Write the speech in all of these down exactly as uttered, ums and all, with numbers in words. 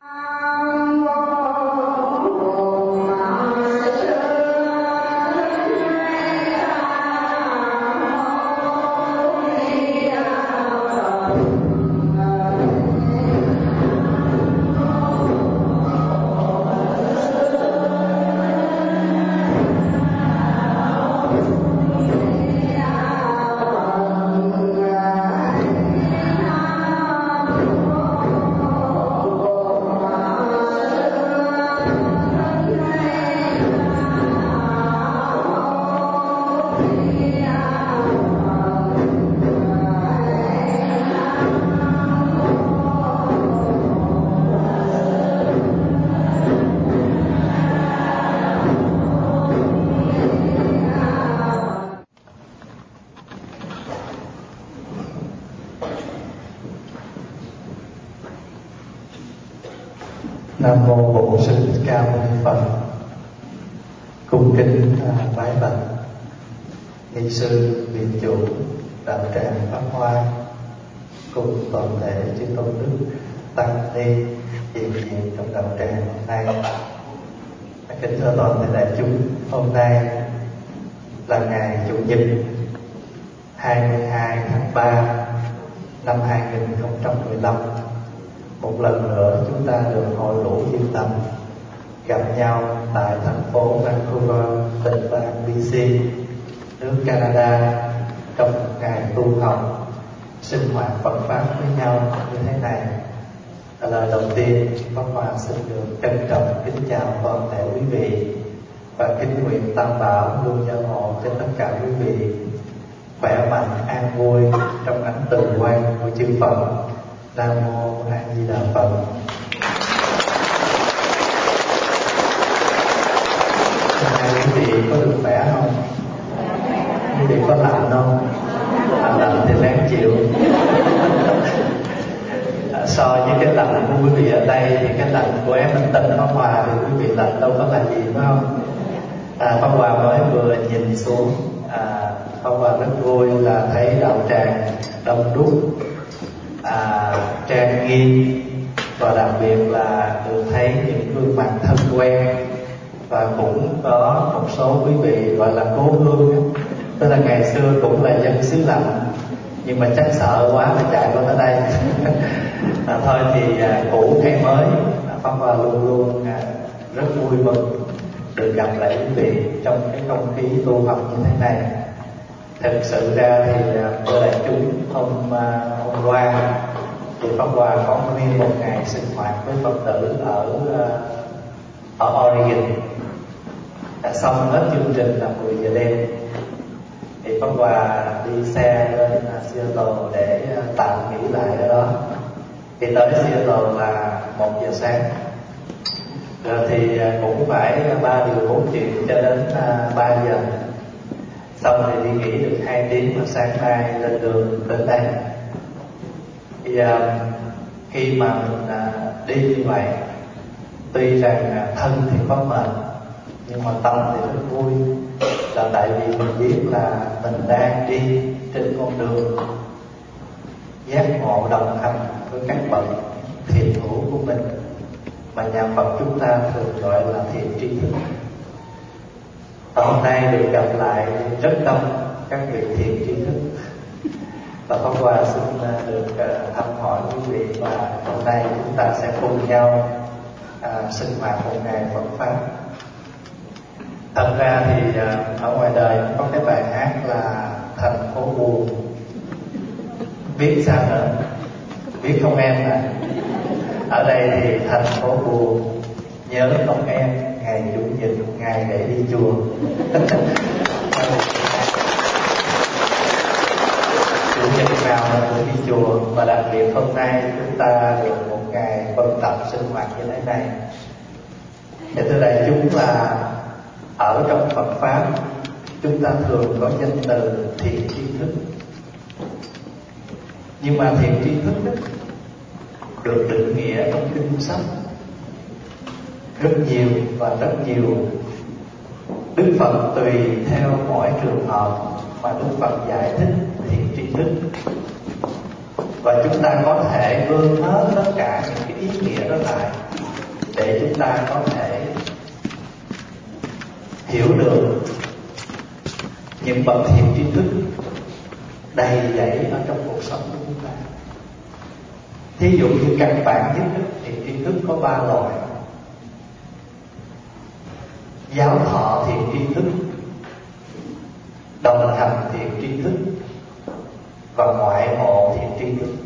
Nam mô Bổn Sư Thích Ca Mâu Ni Phật. Cung kính bái bạch ni sư, viện chủ, đạo tràng Pháp Hoa cùng toàn thể chư tôn đức tăng ni hiện diện trong đạo tràng hôm nay. Kính thưa toàn thể đại chúng, hôm nay là ngày Chủ nhật hai mươi hai tháng ba năm hai nghìn không trăm mười lăm. Một lần nữa chúng ta được hội đủ duyên lành gặp nhau tại thành phố Vancouver, tỉnh bang bê xê, nước Canada, trong một ngày tu học sinh hoạt Phật pháp với nhau như thế này. Lời đầu tiên, Pháp Hòa xin được trân trọng kính chào toàn thể quý vị và kính nguyện Tam Bảo luôn gia hộ cho tất cả quý vị khỏe mạnh, an vui trong ánh từ quang của chư Phật. Nam mô A Di Đà Phật. Hôm nay quý vị có được khỏe không? Quý vị có lạnh không? À, lạnh thì ráng chịu. À, so với cái lạnh của quý vị ở đây thì cái lạnh của em Minh Tinh Pháp Hòa thì quý vị lạnh đâu có là gì, phải không? À, Pháp Hòa mới vừa nhìn xuống, à, Pháp Hòa rất vui là thấy đạo tràng đông đúc, À, trang nghiêm, và đặc biệt là được thấy những gương mặt thân quen, và cũng có một số quý vị gọi là cố hương, tức là ngày xưa cũng là dân xứ lạnh nhưng mà chắc sợ quá là chạy qua tới đây. À, thôi thì à, cũ hay mới, Pháp Hòa luôn luôn à, rất vui mừng được gặp lại quý vị trong cái không khí tu học như thế này. Thực sự ra thì thưa đại chúng, hôm hôm qua thì Pháp Hòa có nguyên một ngày sinh hoạt với Phật tử ở ở Oregon. Đã xong hết chương trình là mười giờ đêm thì Pháp Hòa đi xe lên Seattle để tạm nghỉ lại ở đó. Thì tới Seattle là một giờ sáng, rồi thì cũng phải ba điều bốn chuyện cho đến ba giờ. Xong thì đi nghỉ được hai tiếng, và sáng nay lên đường đến đây. Thì uh, khi mà mình uh, đi như vậy, tuy rằng uh, thân thì có mệt, nhưng mà tâm thì rất vui, là tại vì mình biết là mình đang đi trên con đường giác ngộ đồng hành với các bậc thiện hữu của mình, mà nhà Phật chúng ta thường gọi là thiện tri thức. Và hôm nay được gặp lại rất đông các vị thiện tri thức, và Pháp Hòa xin được thăm hỏi quý vị, và hôm nay chúng ta sẽ cùng nhau à, sinh hoạt một ngày Phật pháp. Thật ra thì à, ở ngoài đời có cái bài hát là Thành Phố Buồn. Biết sao nữa? Biết không em à? Ở đây thì thành phố buồn, nhớ không em, ngày Chủ nhật, ngày để đi chùa. Chủ nhật nào mình cũng đi chùa, và đặc biệt hôm nay chúng ta được một ngày vận tập sinh hoạt như thế này. Thì thưa đại chúng, là ở trong Phật pháp chúng ta thường có danh từ thiện tri thức, nhưng mà thiện tri thức đó, được định nghĩa trong kinh sách rất nhiều và rất nhiều. Đức Phật tùy theo mỗi trường hợp mà Đức Phật giải thích thiện tri thức, và chúng ta có thể gom hết tất cả những cái ý nghĩa đó lại để chúng ta có thể hiểu được những bậc thiện tri thức đầy dẫy ở trong cuộc sống của chúng ta. Thí dụ như căn bản nhất thiện tri thức có ba loại: giáo thọ thiện tri thức, đồng hành thiện tri thức và ngoại ngộ thiện tri thức.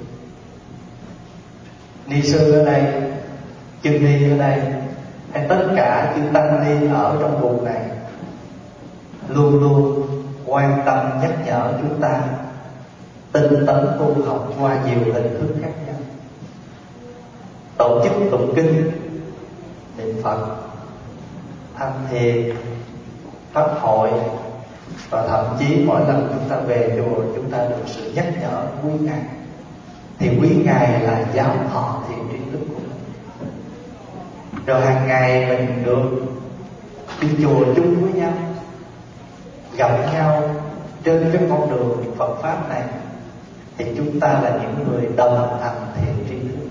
Ni sư ở đây, chư ni ở đây, hay tất cả chư tăng ni ở trong vùng này luôn luôn quan tâm nhắc nhở chúng ta tinh tấn tu học qua nhiều hình thức khác nhau. Tổ chức tụng kinh, niệm Phật, tham thiền, pháp hội, và thậm chí mỗi lần chúng ta về chùa chúng ta được sự nhắc nhở quý ngài, thì quý ngài là giáo thọ thiện tri thức của mình. Rồi hàng ngày mình được đi chùa chung với nhau, gặp nhau trên cái con đường Phật pháp này, thì chúng ta là những người đồng hành thiện tri thức.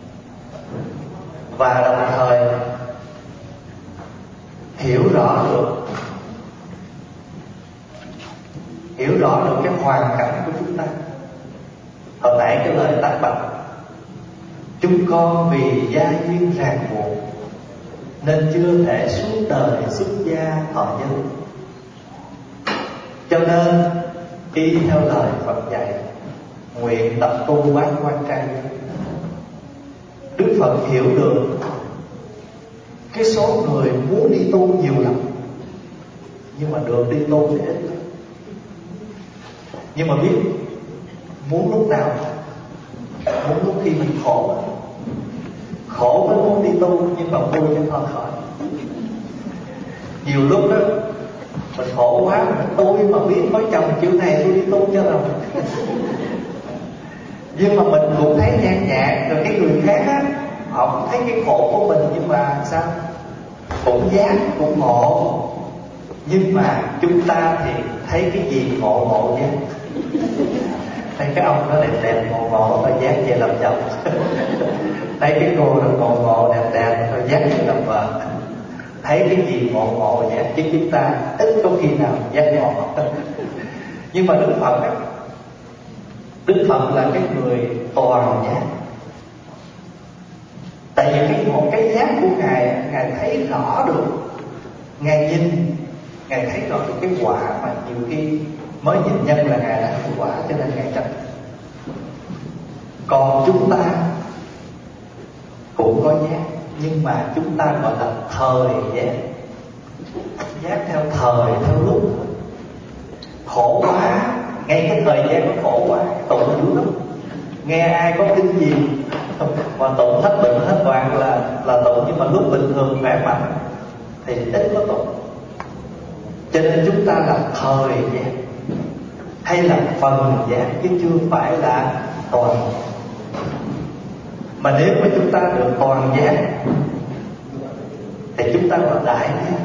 Và đồng thời hiểu rõ được hiểu rõ được cái hoàn cảnh của chúng ta. Hồi nãy cái lời tác bạch: chúng con vì gia duyên ràng buộc nên chưa thể suốt đời xuất gia thọ giới, cho nên y theo lời Phật dạy, nguyện tập tu bát quan trai. Đức Phật hiểu được cái số người muốn đi tu nhiều lắm, nhưng mà được đi tu thì ít lắm. Nhưng mà biết muốn lúc nào? Muốn lúc khi mình khổ, khổ mới muốn đi tu, nhưng mà vui cho thôi khỏi. Nhiều lúc đó mình khổ quá, mình tôi mà biết có chồng chữ này tôi đi tu cho rồi. Nhưng mà mình cũng thấy nhan nhạt, rồi cái người khác á, họ cũng thấy cái khổ của mình, nhưng mà sao? Cũng giác, cũng ngộ. Nhưng mà chúng ta thì thấy cái gì ngộ ngộ giác. Thấy cái ông đó đẹp đẹp ngộ ngộ thôi giác về làm chồng. Thấy cái cô đó ngộ ngộ đẹp đẹp thôi giác về làm vợ. Thấy cái gì ngộ ngộ giác, chứ chúng ta ít có khi nào giác ngộ. Nhưng mà Đức Phật á, Đức Phật là cái người toàn giác. Tại vì cái một cái giác của ngài, ngài thấy rõ được, ngài nhìn, ngài thấy rõ được cái quả mà nhiều khi mới nhìn nhân là ngài đã thấy quả, cho nên ngài tránh. Còn chúng ta cũng có giác, nhưng mà chúng ta gọi là thời giác, giác theo thời, theo lúc. Khổ quá, ngay cái thời gian nó khổ quá, tụng dữ lắm. Nghe ai có kinh gì mà tụng hết bệnh hết hoạn là là tụng, nhưng mà lúc bình thường khỏe mạnh thì ít có tụng. Cho nên chúng ta là thời giác hay là phần giác, chứ chưa phải là toàn. Mà nếu mà chúng ta được toàn giác thì chúng ta là đại giác.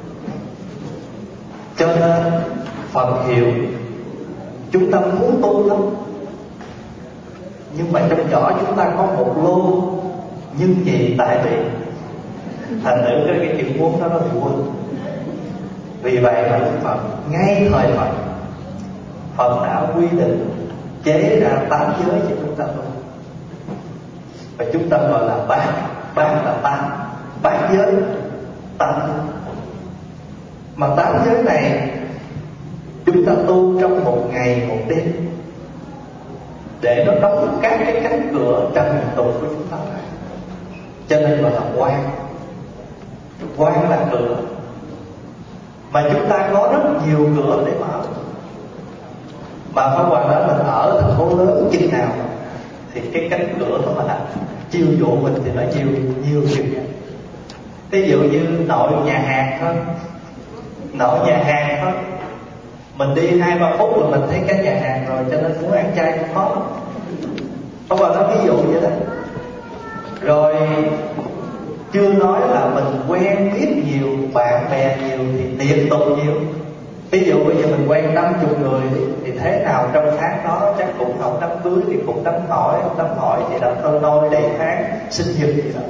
Cho nên Phật hiểu chúng ta muốn tu lắm, nhưng mà trong vỏ chúng ta có một lô nhưng vì tại vì thành nữ cái, cái chuyện muốn đó nó bị quên. Vì vậy mà Đức Phật ngay thời Phật Phật đã quy định chế ra tám giới cho chúng ta tu, và chúng ta gọi là bát. Bát là tám, bát giới, tám giới. Mà tám giới này chúng ta tu trong một ngày một đêm, để nó đóng các cái cánh cửa trong hình tục của chúng ta. Cho nên gọi là quan. Quan là cửa, mà chúng ta có rất nhiều cửa để mở. Mà Pháp Hòa nói mình ở thành phố lớn chừng nào thì cái cánh cửa nó mà chiêu dụ mình thì nó nhiều nhiều chừng vậy. Ví dụ như nội nhà hàng thôi, nội nhà hàng thôi, mình đi hai ba phút là mình thấy cái nhà hàng rồi, cho nên muốn ăn chay cũng khó. Pháp Hòa nói ví dụ vậy đó. Rồi chưa nói là mình quen biết nhiều, bạn bè nhiều thì tiệc tùng nhiều. Ví dụ bây giờ mình quen năm chục người thì thế nào trong tháng đó chắc cũng không đám cưới thì cũng đám hỏi, không đám hỏi thì đám thơ nôi đầy tháng sinh nhật gì đó.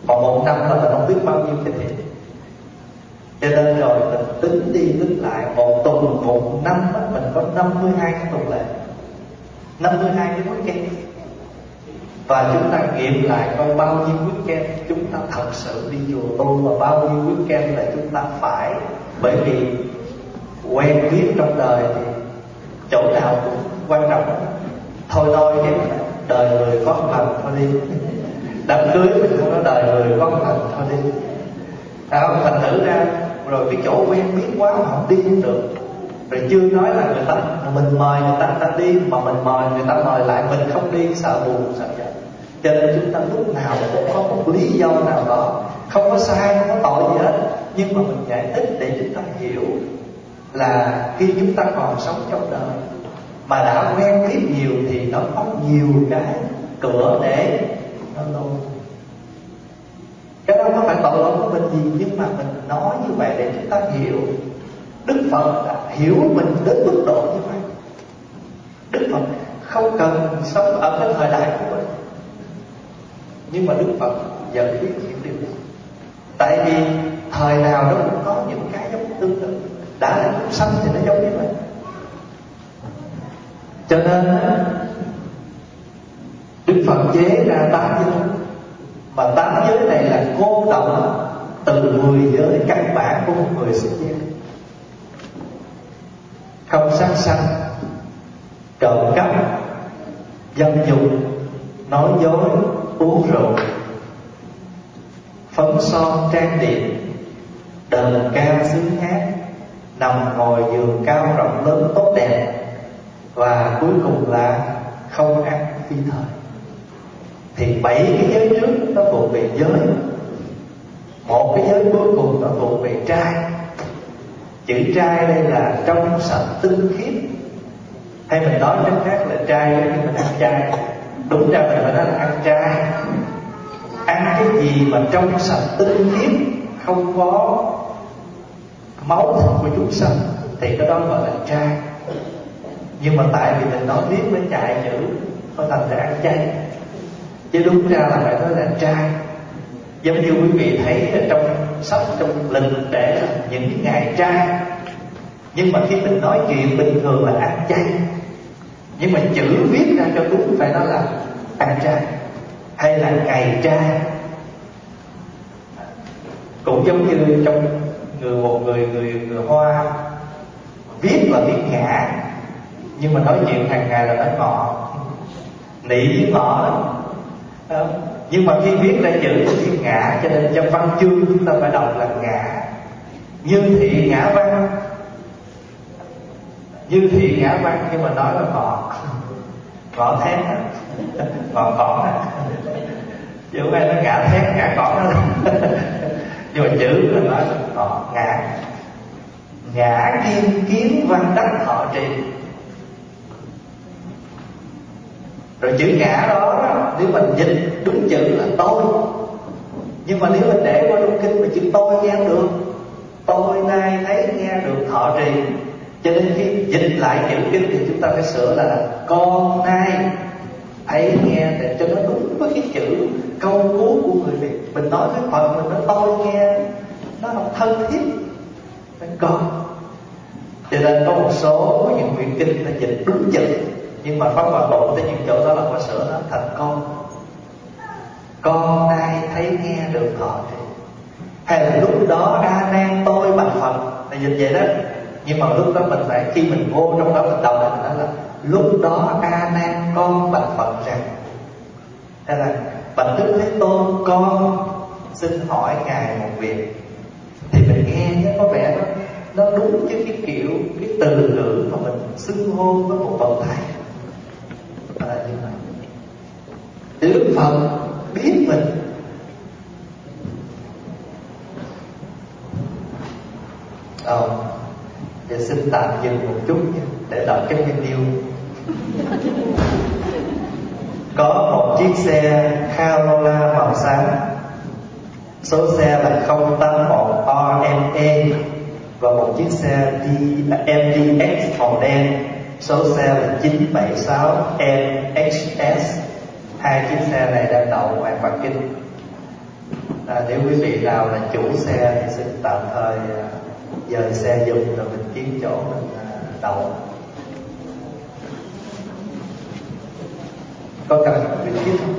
Còn một năm là mình không biết bao nhiêu cái thiện. Cho nên rồi mình tính đi tính lại, một tuần một năm đó, mình có năm mươi hai cái tuần lễ, năm mươi hai cái weekend. Và chúng ta nghiệm lại coi bao nhiêu weekend chúng ta thật sự đi chùa tu, và bao nhiêu weekend là chúng ta phải. Bởi vì quen biết trong đời thì chỗ nào cũng quan trọng. Thôi thôi thì đời người có lần thôi đi. Đám cưới mình không có đời người có lần thôi đi. Không, thành thử ra rồi cái chỗ quen biết quá mà không đi cũng được. Rồi chưa nói là người ta mình mời người ta, người ta đi, mà mình mời người ta mời lại mình không đi, sợ buồn sợ giận. Cho nên chúng ta lúc nào cũng có một lý do nào đó, không có sai, không có tội gì hết, nhưng mà mình giải thích để chúng ta hiểu là khi chúng ta còn sống trong đời mà đã quen biết nhiều thì nó có nhiều cái cửa để nó lôi. Cái đó không phải tội lỗi của mình gì, nhưng mà mình nói như vậy để chúng ta hiểu. Đức Phật đã hiểu mình đến mức độ như vậy. Đức Phật không cần sống ở cái thời đại của mình, nhưng mà Đức Phật vẫn biết những điều đó. Tại vì thời nào đó cũng có những cái giống tương tự. Đã là chúng sanh thì nó giống như vậy. Cho nên Đức Phật chế ra tám giới, mà tám giới này là cô động từ mười giới căn bản của một người xuất gia: không sát sanh, trộm cắp, dâm dục, nói dối, uống rượu, phấn son trang điểm, đờn ca sướng hát, nằm ngồi giường cao rộng lớn tốt đẹp, và cuối cùng là không ăn phi thời. Thì bảy cái giới trước nó thuộc về giới, một cái giới cuối cùng nó thuộc về trai. Chữ trai đây là trong sạch tinh khiết, hay mình nói cách khác là trai giống như mình ăn chay. Đúng ra mình phải nói là ăn chay. Ăn cái gì mà trong sạch tinh khiết, không có máu thịt của chúng sanh, thì cái đó gọi là trai. Nhưng mà tại vì mình nói biết mới chạy chữ, nó thành ra ăn chay. Chứ đúng ra là phải nói là trai. Giống như quý vị thấy trong sách, trong lịch để là những ngày trai. Nhưng mà khi mình nói chuyện bình thường là ăn chay, nhưng mà chữ viết ra cho đúng phải nói là ăn chay, hay là ngày trai. Cũng giống như trong người một người người người Hoa viết là viết ngã, nhưng mà nói chuyện hàng ngày là nói ngọ, nị với ngọ đó. À, nhưng mà khi viết ra chữ thì viết ngã, cho nên trong văn chương chúng ta phải đọc là ngã. Như thị ngã văn, như thị ngã văn, nhưng mà nói là ngọ, ngọ thét, ngọ cỏ, chứ không ai nói ngã thét, ngã cỏ đó. Nhưng mà chữ là nói là ngọ, ngã. Ngã kim kiến văn đắc thọ trì. Rồi chữ ngã đó, nếu mình dịch đúng chữ là tôi. Nhưng mà nếu mình để qua trong kinh mà chữ tôi nghe được, tôi nay thấy nghe được thọ trì. Cho nên khi dịch lại chữ kinh thì chúng ta phải sửa là con nay thấy nghe, để cho nó đúng với cái chữ câu cú của người Việt. Mình nói với Phật mình nói tôi nghe, nó không thân thiết, nó con. Cho nên có một số những quyển kinh ta dịch đúng chữ, nhưng mà Pháp Hòa Bộ tới những chỗ đó là Hòa sửa nó thành con. Con nay thấy nghe được thọ trì. Hay là lúc đó A Nan tôi bạch Phật, là dịch vậy đó. Nhưng mà lúc đó mình phải, khi mình vô trong đó mình đọc là mình nói là lúc đó A Nan con bạch Phật rằng, hay là bạch Đức Thế Tôn con xin hỏi ngài một việc. Thì mình nghe nhé, có vẻ nó nó đúng với cái kiểu cái từ ngữ mà mình xưng hô với một bậc thầy là như vậy. Đức Phật biết mình. Ờ, để xin tạm dừng một chút nha, để đọc cái video. Có một chiếc xe Corolla màu xám, số xe là không tám một R M E, và một chiếc xe M D X màu đen, số xe là chín bảy sáu M H S. Hai chiếc xe này đang đậu ngoài parking. À, nếu quý vị nào là chủ xe thì xin tạm thời dời xe dùm rồi mình kiếm chỗ mình đậu. Có cần biết thiết không?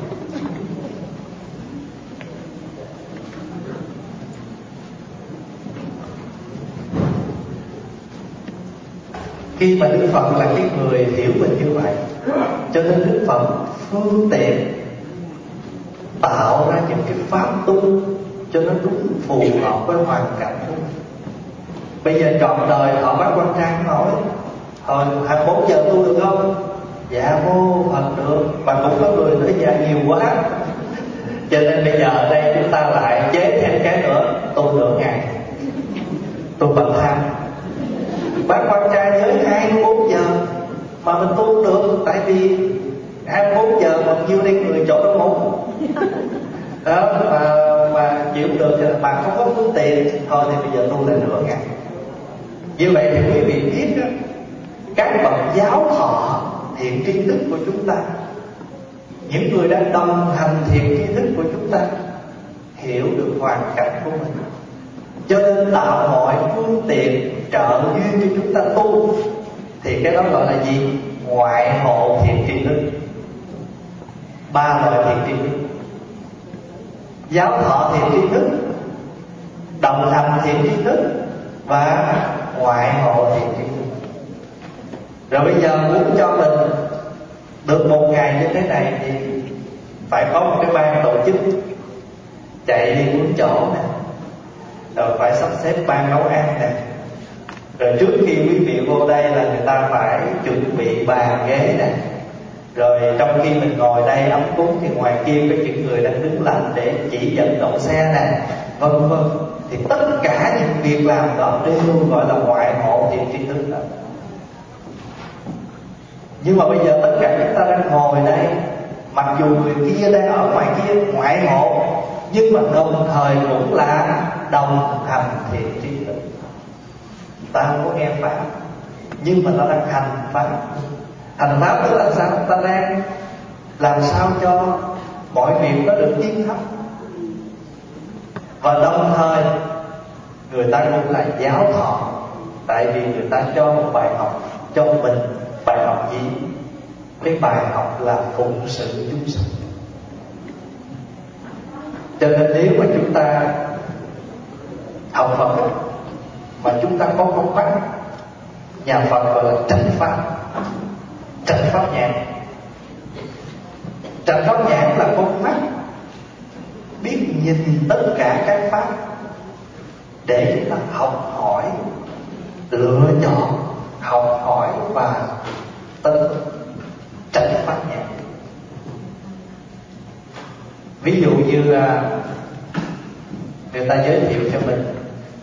Khi mà Đức Phật là cái người hiểu mình như vậy, cho nên Đức Phật phương tiện tạo ra những cái pháp tu cho nó đúng phù hợp với hoàn cảnh của mình. Bây giờ trọn đời họ bác Quan Trang hỏi hồi hai mươi bốn giờ tu được không? Dạ vô Phật được. Mà cũng có người nói dạ nhiều quá. Cho nên bây giờ ở đây chúng ta lại chế thêm cái nữa, tu nửa ngày, tu bậc tham. Bác Quan Trai giới hai mươi bốn giờ mà mình tu được, tại vì hai mươi bốn giờ bao nhiêu đây người chỗ đó ngủ đó mà, mà chịu được thì mà không có phương tiện thôi thì bây giờ tu lại nửa ngày. Như vậy thì quý vị biết đó, các bậc giáo thọ thiện tri thức của chúng ta, những người đang đồng hành thiện tri thức của chúng ta, hiểu được hoàn cảnh của mình, cho nên tạo mọi phương tiện trợ duyên cho chúng ta tu. Thì cái đó gọi là gì? Ngoại hộ thiện tri thức. Ba loại thiện tri thức: giáo thọ thiện tri thức, đồng hành thiện tri thức và ngoại hộ thiện tri thức. Rồi bây giờ muốn cho mình được một ngày như thế này thì phải có một cái ban tổ chức chạy đi bốn chỗ nè, rồi phải sắp xếp ban nấu ăn nè, rồi trước khi quý vị vô đây là người ta phải chuẩn bị bàn ghế nè, rồi trong khi mình ngồi đây ấm cúng thì ngoài kia có những người đang đứng lạnh để chỉ dẫn đậu xe nè, vân vân. Thì tất cả những việc làm đó đều gọi là ngoại hộ thiện tri thức đó. Nhưng mà bây giờ tất cả chúng ta đang ngồi đây, mặc dù người kia đang ở ngoài kia ngoại hộ, nhưng mà đồng thời cũng là đồng hành thiện tri thức. Ta không có nghe pháp, nhưng mà ta đang hành pháp. Hành pháp tức là sao? Ta đang làm sao cho mọi việc nó được tiến thấp. Và đồng thời người ta cũng là giáo thọ, tại vì người ta cho một bài học cho mình. Bài học gì? Cái bài học là phụng sự chúng sanh. Cho nên nếu mà chúng ta học Phật ấy, mà chúng ta có con mắt, nhà Phật gọi là tránh pháp, tránh pháp nhãn. Tránh pháp nhãn là con mắt biết nhìn tất cả các pháp để chúng ta học hỏi, lựa chọn, học hỏi và tân tránh pháp nhãn. Ví dụ như người ta giới thiệu cho mình,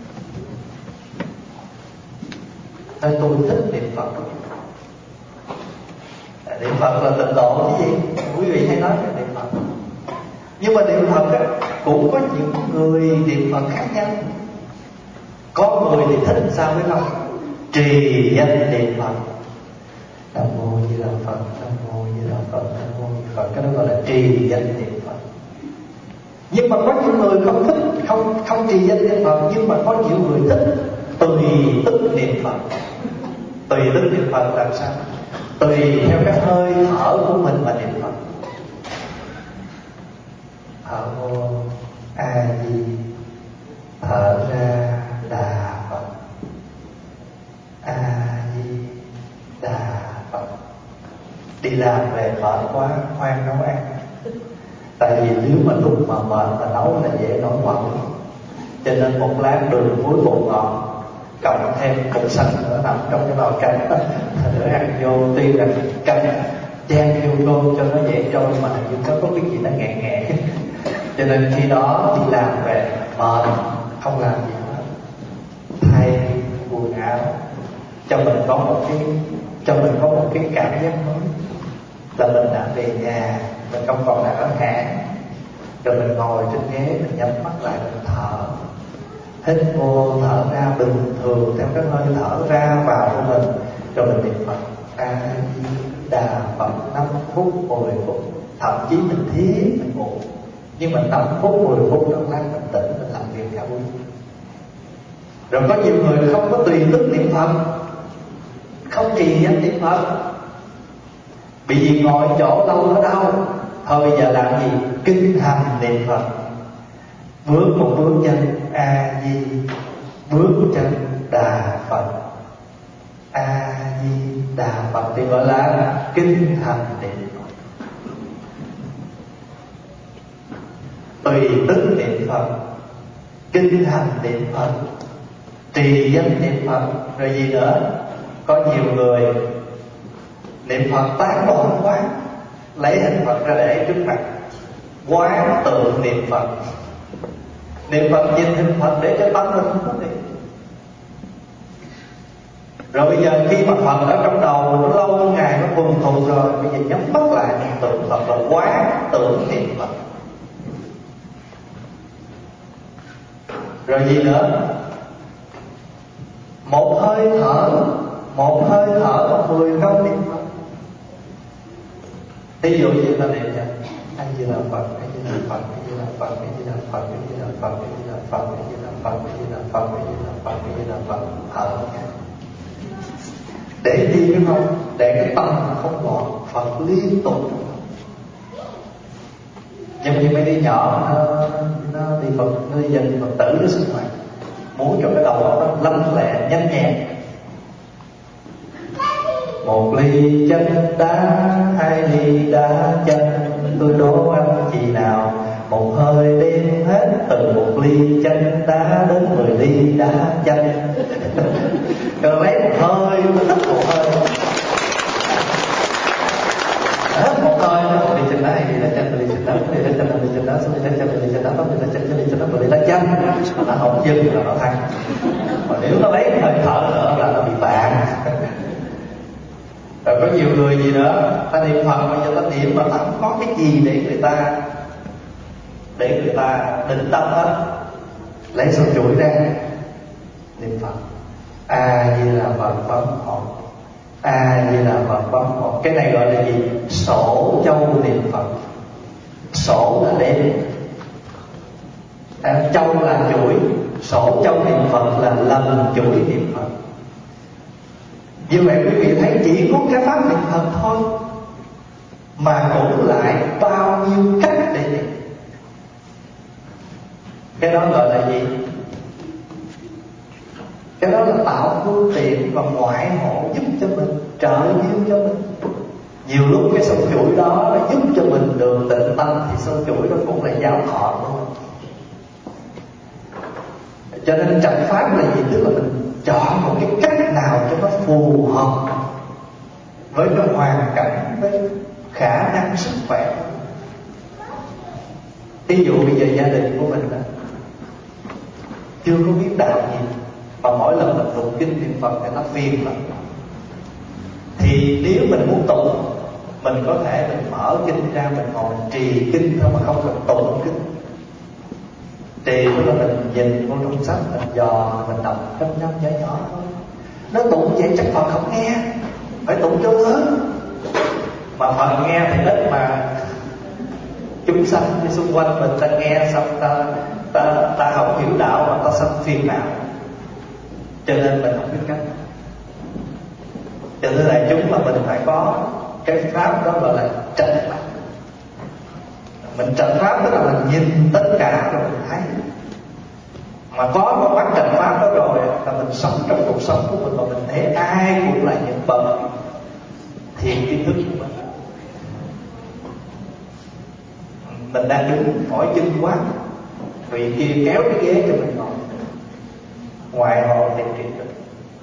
tôi thích niệm Phật. Niệm Phật là tịnh độ chứ gì? Quý vị hay nói về niệm Phật. Nhưng mà niệm Phật á, cũng có những người niệm Phật khác nhau. Có người thì thích sao biết không? Trì danh niệm Phật. Nam mô Di Đà Phật, Nam mô Di Đà Phật, Nam mô Di Đà Phật. Cái đó gọi là trì danh niệm Phật. Nhưng mà có những người không thích, không không trì danh niệm Phật, nhưng mà có những người thích tùy tức niệm Phật. Tùy tức niệm Phật làm sao? Tùy theo cái hơi thở của mình mà niệm Phật. Thở vô A Di, thở ra Đà Phật, A Di Đà Phật. Đi làm về mệt quá, khoan nấu ăn. Tại vì nếu mà lúc mà mệt mà nấu là dễ nổi quặn, cho nên một lát đường muối bột ngọt cộng thêm cục xanh nữa nằm trong cái nồi canh nữa ăn vô. Tuy là canh chan vô cơm cho nó dễ trôi mà hình như có có cái gì nó nghẹn nghẹn. Cho nên khi đó đi làm về mệt không làm gì hết, thay quần áo cho mình có một cái cho mình có một cái cảm giác mới là mình đã về nhà, mình không còn là ở hãng. Rồi mình ngồi trên ghế, mình nhắm mắt lại, mình thở, hít vô thở ra bình thường theo cái hơi thở ra vào của mình. Rồi mình niệm Phật A Di Đà Phật năm phút, mười phút, thậm chí mình thiếp mình ngủ. nhưng mà năm phút mười phút trong lát mình tỉnh, mình làm việc cả buổi. Rồi có nhiều người không có tùy tức niệm Phật, không trì danh niệm Phật, bị gì ngồi chỗ lâu ở đâu. Thôi bây giờ làm gì? Kinh hành niệm Phật, bước một bước chân A Di, bước chân Đà Phật, A Di Đà Phật thì gọi là kinh hành niệm Phật. Tùy tức niệm Phật, kinh hành niệm Phật, trì danh niệm Phật. Rồi gì nữa? Có nhiều người niệm Phật tán loạn quá, lấy hình Phật ra để trước mặt, quán tượng niệm Phật. Niệm Phật nhìn hình Phật để cho tâm mình không có niệm. Rồi bây giờ khi mà Phật ở trong đầu nó lâu ngày nó quần thù rồi, bây giờ nhắm mắt lại niệm tượng Phật là quán tưởng niệm Phật. Rồi gì nữa? Một hơi thở, một hơi thở mười câu niệm Phật. Ví dụ như ta niệm cho A Di Đà Phật, A Di Đà Phật, A Di Đà Phật, A Di Đà Phật, A Di Đà Phật, A Di Đà Phật, A Di Đà Phật, A Di Đà Phật, A Di Đà Phật, A Di Đà Phật, thở. Để đi biết không? Để cái tâm không loạn, Phật liên tục. Giống như mấy đứa nhỏ nó, nó đi Phật, nó đi dành Phật tử nó sinh hoạt, muốn cho cái đầu nó lanh lẹ nhanh nhẹn. Một ly chanh đá, hai ly đá chanh, tôi đố anh chị nào một hơi đem hết từ một ly chanh đá đến mười ly đá chanh. Rồi lấy một hơi, nó thích một hơi, hết một hơi nó một ly chanh đá, hai ly đá chanh, ly chanh đá, ly đá chanh, ly chanh đá, ly đá chanh, ly chanh đá, ly đá chanh, ly chanh đá, ly đá chanh. Mà nó không dừng là nó thắng. Mà nếu nó lấy hơi thở nữa là nó bị bạc. Rồi có nhiều người gì nữa, ta niệm Phật mà giờ ta niệm mà ta không có cái gì để người ta để người ta định tâm hết, lấy sổ chuỗi ra niệm Phật, A Di Đà Phật bấm hồn, A Di Đà Phật bấm hồn. Cái này gọi là gì? Sổ châu niệm Phật. Sổ là đếm, à, châu là chuỗi, sổ châu niệm Phật là lần chuỗi niệm Phật. Như vậy quý vị thấy chỉ có cái pháp niệm Phật thôi mà cũng lại bao nhiêu cách để niệm. Cái đó gọi là gì? Cái đó là tạo phương tiện và ngoại hộ giúp cho mình, trợ duyên cho mình. Nhiều lúc cái sâu chuỗi đó là giúp cho mình được tịnh tâm, thì sâu chuỗi đó cũng là giao thọ luôn. Cho nên trạch pháp là gì? Tức là mình chọn một cái cách nào cho nó phù hợp với cái hoàn cảnh, với khả năng sức khỏe. Ví dụ bây giờ gia đình của mình đó, chưa có biết đạo gì, mà mỗi lần mình tụng kinh niệm Phật thì nó phiền lắm. Thì nếu mình muốn tụng, mình có thể mình mở kinh ra, mình ngồi trì kinh thôi mà không cần tụng kinh. Trì tức là mình nhìn vô trong sách, mình dò, mình đọc trong nhau nhỏ nhỏ thôi. Nó tụng vậy chắc Phật không nghe, phải tụng cho lớn. Mà Phật nghe thì ít, mà chúng sanh đi xung quanh mình ta nghe xong ta ta ta không hiểu đạo mà ta sanh phiền não. Cho nên mình không biết cách. Cho nên đại chúng là mình phải có cái pháp đó gọi là trạch pháp. Mình trạch pháp tức là mình nhìn tất cả rồi mình thấy. Mà có một mắt trạch pháp đó rồi là mình sống trong cuộc sống của mình, mà mình thấy ai cũng là những bậc thiện kiến thức của mình. Mình đang đứng mỏi chân quá, vị kia kéo cái ghế cho mình ngồi, ngoài họ thiện trị được.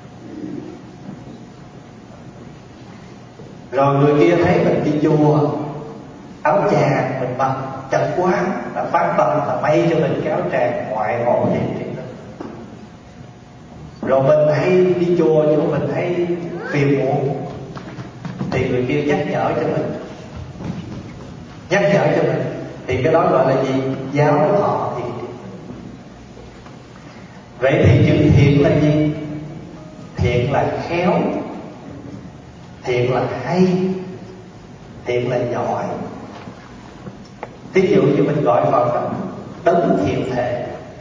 Rồi người kia thấy mình đi chùa, áo chàng mình mặc chặt quá, là phát tâm là may cho mình cái áo tràng, ngoại hộ thiện trị được. Rồi mình hay đi chùa nhưng mà mình hay phiền muộn, thì người kia nhắc nhở cho mình, nhắc nhở cho mình, thì cái đó gọi là gì? Giáo thọ thiện trị. Vậy thì chữ thiện là gì? Thiện là khéo, thiện là hay, thiện là giỏi. Thí dụ như mình gọi Phật đó, Tấn Thiện Thể.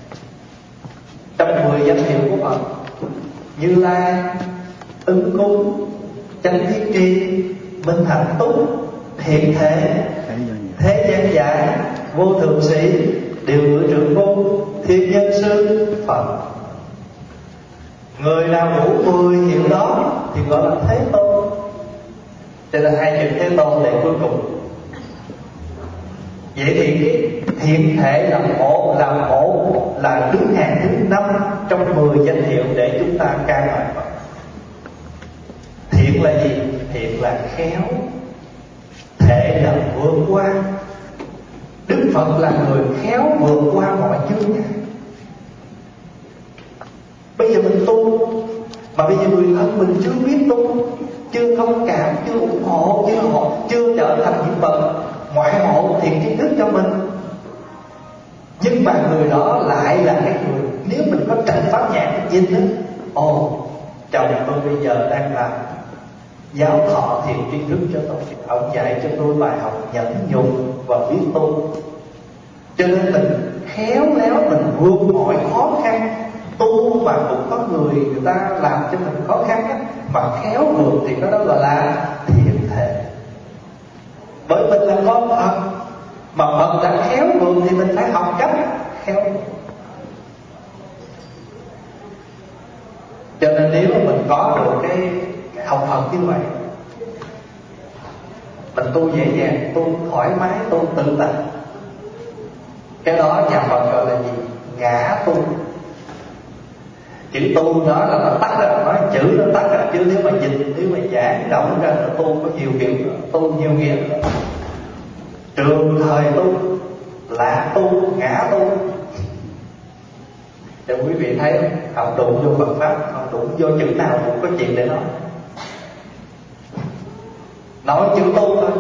Trong mười danh hiệu của Phật: Như Lai, Ứng Cúng, Chánh Thiết Tri, Minh Hạnh Túc, Thiện Thể, Thế Gian Giải, Vô Thượng Sĩ, Điều Ngự Trưởng Môn, Thiên Nhân Sư, Phật. Người nào đủ mười hiệu đó thì gọi là Thế Tôn. Đây là hai chữ Thế Tôn để cuối cùng. Vậy thì cái thiện thể là một là một là đứng hàng thứ năm trong mười danh hiệu để chúng ta ca ngợi Phật. Thiện là gì? Thiện là khéo, thể là vượt qua. Đức Phật là người khéo vượt qua mọi chướng ngại. Bây giờ mình tu mà bây giờ người thân mình chưa biết tu, chưa thông cảm, chưa ủng hộ, chưa họ chưa trở thành những bậc ngoại hộ thiện tri thức cho mình, nhưng mà người đó lại là cái người, nếu mình có tránh pháp nhãn nhìn đó, ồ, chồng tôi bây giờ đang làm giáo thọ thiện tri thức cho tôi, ông dạy cho tôi bài học nhẫn nhục và biết tu. Cho nên mình khéo léo, mình vượt mọi khó khăn. Tu mà cũng có người người ta làm cho mình khó khăn á, mà khéo vượt thì cái đó gọi là thiện thể. Bởi mình là con Phật, mà Phật đã khéo vượt thì mình phải học cách khéo. Cho nên nếu mà mình có được cái, cái học Phật như vậy, mình tu dễ dàng, tu thoải mái, tu tự tại. Cái đó nhà Phật gọi là gì? Ngã tu. Chữ tu đó là nó tắt ra, nói chữ nó tắt ra, chứ nếu mà dịch, nếu mà giảng rộng ra là tu có nhiều kiểu, tu nhiều nghĩa. Trường thời tu, lạc tu, ngã tu. Để quý vị thấy không? Học đụng vô Phật Pháp, học đụng vô chữ nào cũng có chuyện để nói. Nói chữ tu thôi.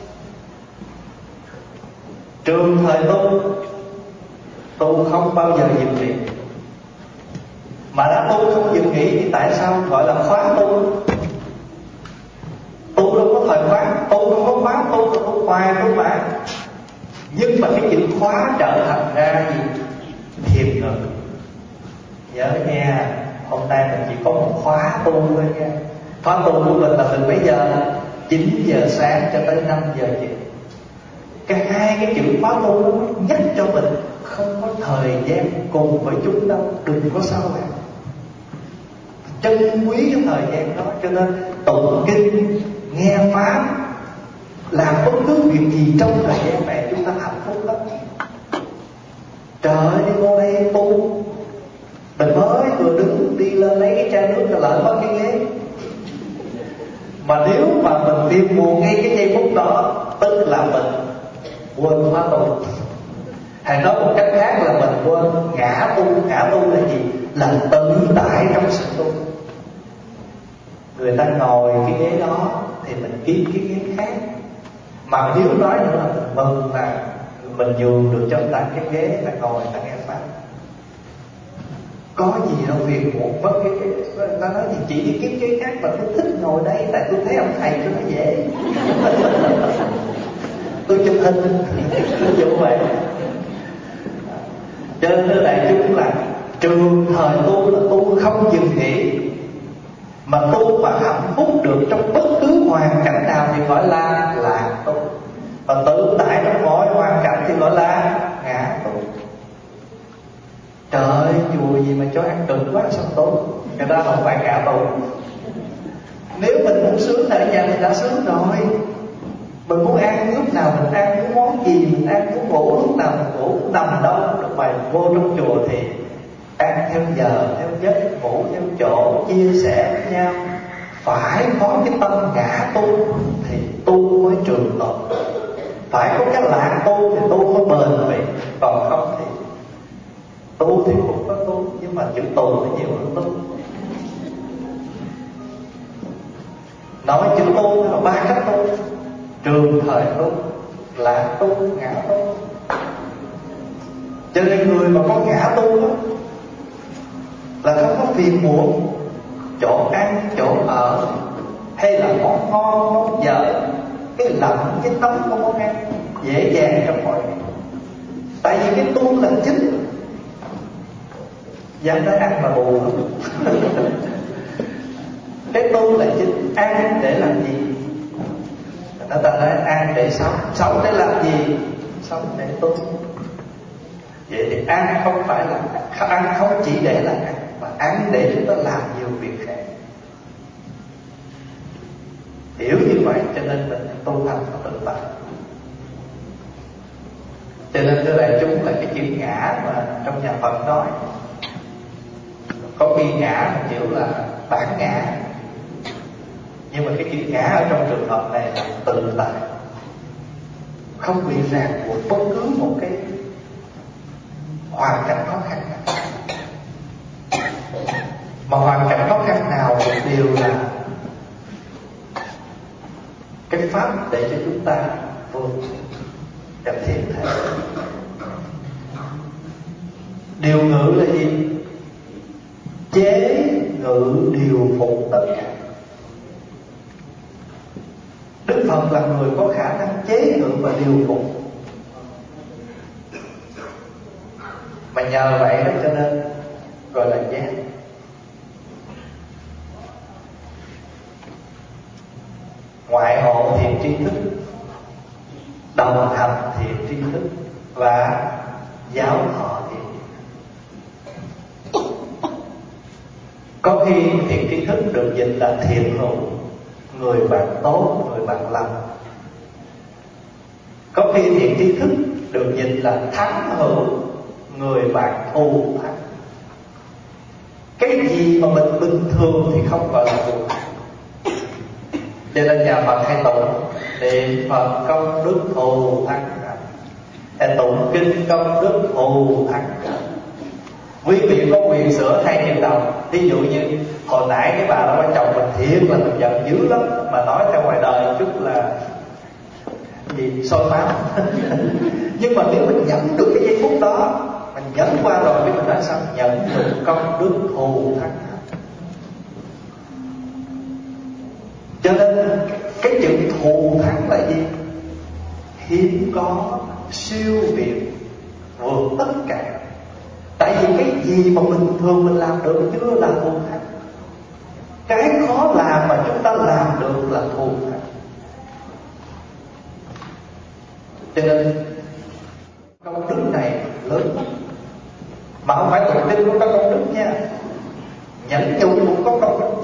Trường thời tu, tu không bao giờ dừng nghỉ. Mà đã tu không dừng nghỉ thì tại sao gọi là khóa tu? Tu đâu có thời khóa, tu không có khóa, tu là tu hoài tu mãi. Nhưng mà cái chữ khóa trở thành ra gì? Thiền ngữ. Nhớ nha, hôm nay mình chỉ có một khóa tu thôi nha. Khóa tu của mình là từ mấy giờ? chín giờ sáng cho tới năm giờ chiều. Cái hai cái chữ khóa tu nó nhắc cho mình không có thời gian cùng với chúng đâu, đừng có sao làm. Trân quý cái thời gian đó. Cho nên tụng kinh, nghe pháp, làm bất cứ việc gì trong thời gian này chúng ta hạnh phúc lắm. Trời ơi, đi vô đây tu, mình mới vừa đứng đi lên lấy cái chai nước là lỡ mất cái ghế. Mà nếu mà mình phiền buồn ngay cái giây phút đó, tức là mình quên khóa tu. Hay nói một cách khác là mình quên ngã tu. Ngã tu là gì? Là tự tại trong sự tu. Người ta ngồi cái ghế đó thì mình kiếm cái ghế khác. Mà nếu nói nữa là mình mừng là mình nhường được cho người ta cái ghế là ngồi người ta nghe pháp. Có gì đâu phiền muộn mất cái ghế. Người ta nói gì chỉ đi kiếm ghế khác, mà tôi thích ngồi đây tại tôi thấy ông thầy cho nó dễ. Tôi chụp hình ví dụ vậy. Cho nên thưa đại chúng là trường thời tu là tu không dừng nghỉ, mà tu mà hạnh phúc được trong bất cứ hoàn cảnh nào thì gọi là lạc tu. Và tự tại trong mọi hoàn cảnh thì gọi là ngã tu. Trời ơi, chùa gì mà cho ăn cực quá sao tu? Người ta không phải ngã tu. Nếu mình muốn sướng ở nhà mình đã sướng rồi. Mình muốn ăn lúc nào mình ăn, muốn món gì mình ăn, muốn ngủ lúc nào mình ngủ, nằm đâu được. Mà vô trong chùa thì ăn theo giờ, theo giấc, ngủ theo chỗ, chia sẻ với nhau. Phải có cái tâm ngã tu thì tu mới trường tồn. Phải có cái lạc tu thì tu mới bền vững. Còn không thì tu thì cũng có tu, nhưng mà chữ tu nó nhiều hơn tu. Nói chữ tu là ba cách tu: trường thời tu, lạc tu, ngã tu. Cho nên người mà có ngã tu đó là không có phiền muộn chỗ ăn, chỗ ở, hay là món ngon, món dở, cái lạnh, cái nóng của món ăn, dễ dàng trong mọi việc. Tại vì cái tu là chính. Dám nói ăn mà bù không? Cái tu là chính. Ăn để làm gì? Nó ta nói ăn để sống. Sống để làm gì? Sống để tu. Vậy thì ăn không phải là ăn không chỉ để là ăn, mà ăn để chúng ta làm nhiều việc khác. Hiểu như vậy cho nên mình tu hành nó tự tại. Cho nên thưa đại chúng là cái chữ ngã mà trong nhà Phật nói, có khi ngã một kiểu là bản ngã, nhưng mà cái chữ ngã ở trong trường hợp này là tự tại, không bị ràng buộc bất cứ một cái hoàn cảnh khó khăn nào. Mà hoàn cảnh khó khăn nào cũng đều là cái pháp để cho chúng ta vượt gặp thiện thể. Điều ngự là gì? Chế ngự điều phục tất cả. Đức Phật là người có khả năng chế ngự và điều phục. Mà nhờ vậy đó cho nên gọi là giác. Ngoại hộ thiện tri thức, đồng hành thiện tri thức và giáo thọ thiện. Có khi thiện tri thức được dịch là thiện hữu, người bạn tốt, người bạn lành. Có khi thiện tri thức được dịch là thắng hữu, người bạn thù thắng. Cái gì mà mình bình thường thì không gọi là thù thắng. Cho nên nhà Phật hay tụng niệm Phật công đức thù thắng, hay tụng kinh công đức thù thắng. Quý vị có quyền sửa hai chữ đầu. Ví dụ như hồi nãy cái bà đó quan chồng mình thiệt là mình giận dữ lắm, mà nói theo ngoài đời chút là gì sôi máu. Nhưng mà nếu mình nhẫn được cái giây phút đó, mình nhẫn qua rồi cái mình nói sao? Nhận được công đức thù thắng. Cho nên cái chữ thù thắng là gì? Hiếm có, siêu việt, vượt tất cả. Tại vì cái gì mà bình thường mình làm được chưa là thù thắng. Cái khó làm mà chúng ta làm được là thù thắng. Cho nên công đức này lớn lắm. Mà không phải tụng kinh cũng có công đức nha, nhẫn nhục cũng có công đức.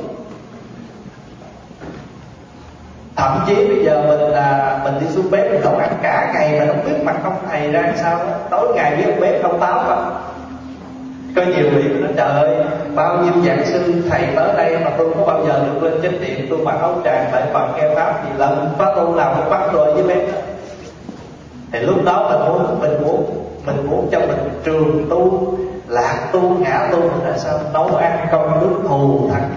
Thậm chí bây giờ mình là mình đi xuống bếp mình nấu ăn cả ngày mà không biết mặt ông thầy ra sao đó. Tối ngày biết ông bếp không táo mà. Có nhiều vị nói trời ơi, bao nhiêu giảng sư thầy tới đây mà tôi không có bao giờ được lên chánh điện, tôi mặc áo tràng lại Phật nghe pháp thì lần pháp tu nào cũng bắt tôi với bếp đó. Thì lúc đó mình muốn mình muốn mình muốn cho mình trường tu, lạc tu, ngã tu mình là sao? Nấu ăn công đức thù thắng.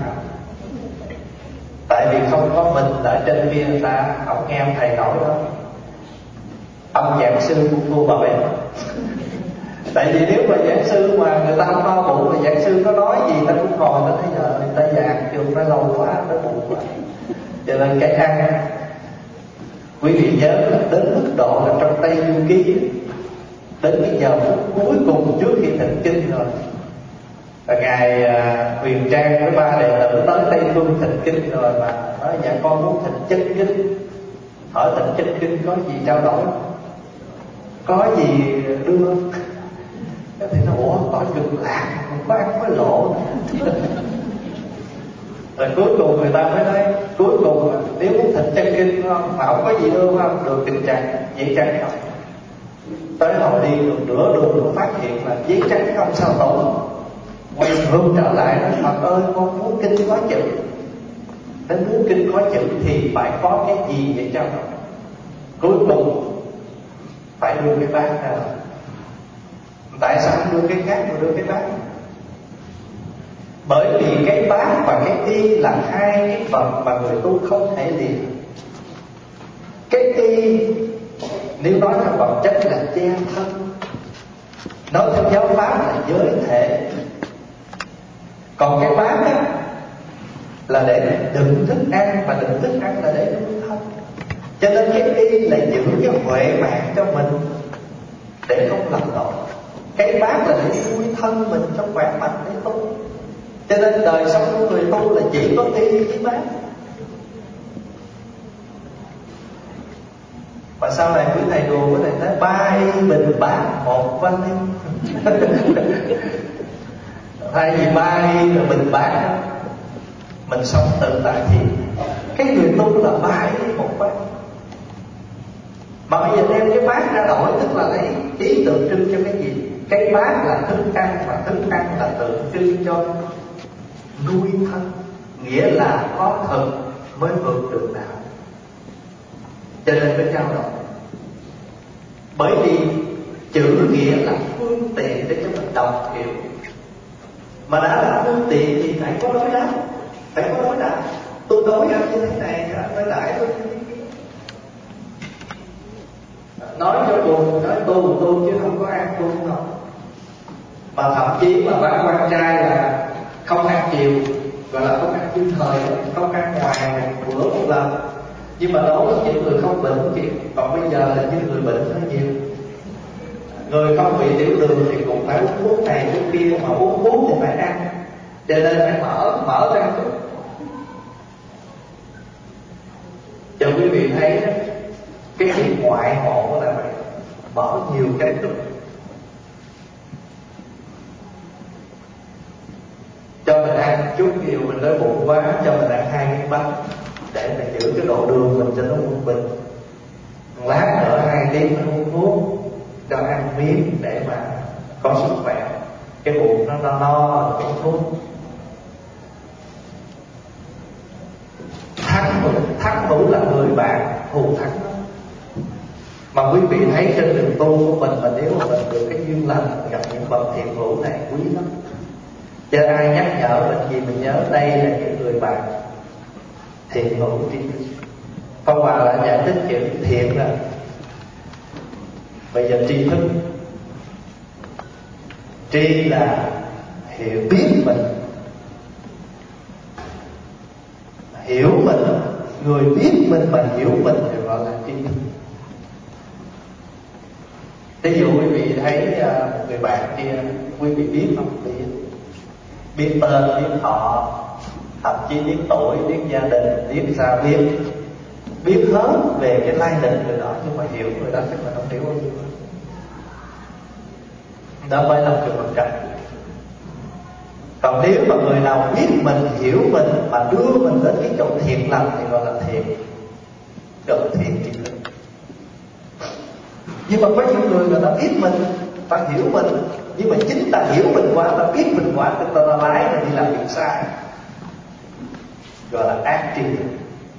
Tại vì không có mình ở trên kia người ta không nghe ông thầy nói đâu. Ông giảng sư cũng thua bà bếp. Tại vì nếu mà giảng sư mà người ta không no bụng thì giảng sư có nói gì ta cũng ngồi ta thấy giờ người ta giảng trường ta lâu quá, ta bụng quá. Cho nên cái ăn, quý vị nhớ là đến mức độ là trong Tây Du Ký, đến cái giờ phút cuối cùng trước khi thỉnh kinh rồi, và ngài Huyền Trang với ba đệ tử tới Tây Phương thỉnh kinh rồi mà nói dạ con muốn thỉnh chân kinh. Hỏi thỉnh chân kinh có gì trao đổi, có gì đưa. Thì nó ủa tỏi cực lạc không có ăn mới lộ. Rồi cuối cùng người ta mới nói cuối cùng nếu muốn thỉnh chân kinh không mà không có gì đưa không được kinh trắng giấy trắng không. Tới hồi đi đường nửa đường nó phát hiện là giấy trắng không sao tổn. Quay hướng trở lại nói Phật ơi con muốn kinh có chữ. Đến muốn kinh có chữ thì phải có cái gì để trao đổi. Cuối cùng phải đưa cái bát ra. Tại sao không đưa cái khác mà đưa cái bát? Bởi vì cái bát và cái y là hai cái phần mà người tu không thể liền. Cái y nếu nói theo vật chất là che thân, nói theo giáo pháp là giới thể. Còn cái bát á là để đựng thức ăn, và đựng thức ăn là để nuôi thân. Cho nên cái y là giữ cái huệ mạng cho mình để không lầm cái bát là để nuôi thân mình cho khỏe mạnh để tu. Cho nên đời sống của người tu là chỉ có y với bát. Mà sau này quý thầy đùa, quý thầy nói ba y bình bát một vali. Thay vì ba y là bình bát, mình sống tự tại thì cái người tu là ba y một bát. Mà bây giờ đem cái bát ra đổi, tức là lấy ý tượng trưng cho cái gì? Cái bát là thức ăn, và thức ăn là tượng trưng cho nuôi thân, nghĩa là có thực mới vượt được đạo. Cho nên phải trao đổi. Bởi vì chữ nghĩa là phương tiện để cho mình đọc hiểu. Mà đã là phương tiện thì phải có đối đáp. Phải có đối đáp. Tôi nói anh như thế này, anh phải đãi tôi như thế kia. Nói cho cùng, nói tu tu chứ không có ăn tu không. Mà thậm chí mà bác quan trai là không ăn chiều, gọi là không ăn chung thời, không ăn ngoài một bữa một lần. Nhưng mà đối với những người không bệnh kìa. Còn bây giờ là những người bệnh hơi nhiều. Người không bị tiểu đường thì cũng phải uống thuốc này thuốc kia, mà uống thuốc thì phải ăn. Cho nên phải mở mở ra chút. Cho quý vị thấy đó, cái việc ngoại hộ là phải mở nhiều cái chút. Cho mình ăn chút nhiều, mình đói bụng quá cho mình ăn hai miếng bánh để mình giữ cái độ đường mình cho nó quân bình. Lát nữa hai tiếng nó uống thuốc cho ăn miếng để mà có sức khỏe, cái bụng nó no no uống thuốc. Thắng hữu, thắng hữu là người bạn, thù thắng đó. Mà quý vị thấy trên đường tu của mình, mà nếu mà mình được cái duyên lành gặp những bậc thiện hữu này quý lắm. Cho ai nhắc nhở mình gì mình nhớ đây là những người bạn thiện hữu tri thức. Phong Hòa đã giải thích chữ thiện là bây giờ tri thức. Tri là hiểu biết mình, hiểu mình, người biết mình mà hiểu mình thì gọi là tri thức. Ví dụ quý vị thấy một người bạn kia, quý vị biết không? Biết, biết tên, biết họ, thậm chí biết tuổi, biết gia đình, biết sao, biết biết hết về cái lai lịch người đó, nhưng mà hiểu người đó chắc là không hiểu bao nhiêu. Đó mới là trường hợp tránh. Còn nếu mà người nào biết mình, hiểu mình mà đưa mình đến cái chỗ thiện lành thì gọi là thiện, gọi là thiện tri thức. Nhưng mà có những người người ta biết mình, ta hiểu mình, nhưng mà chính ta hiểu mình quá, ta biết mình quá, ta ta lái là đi làm việc sai, gọi là ác tri thức.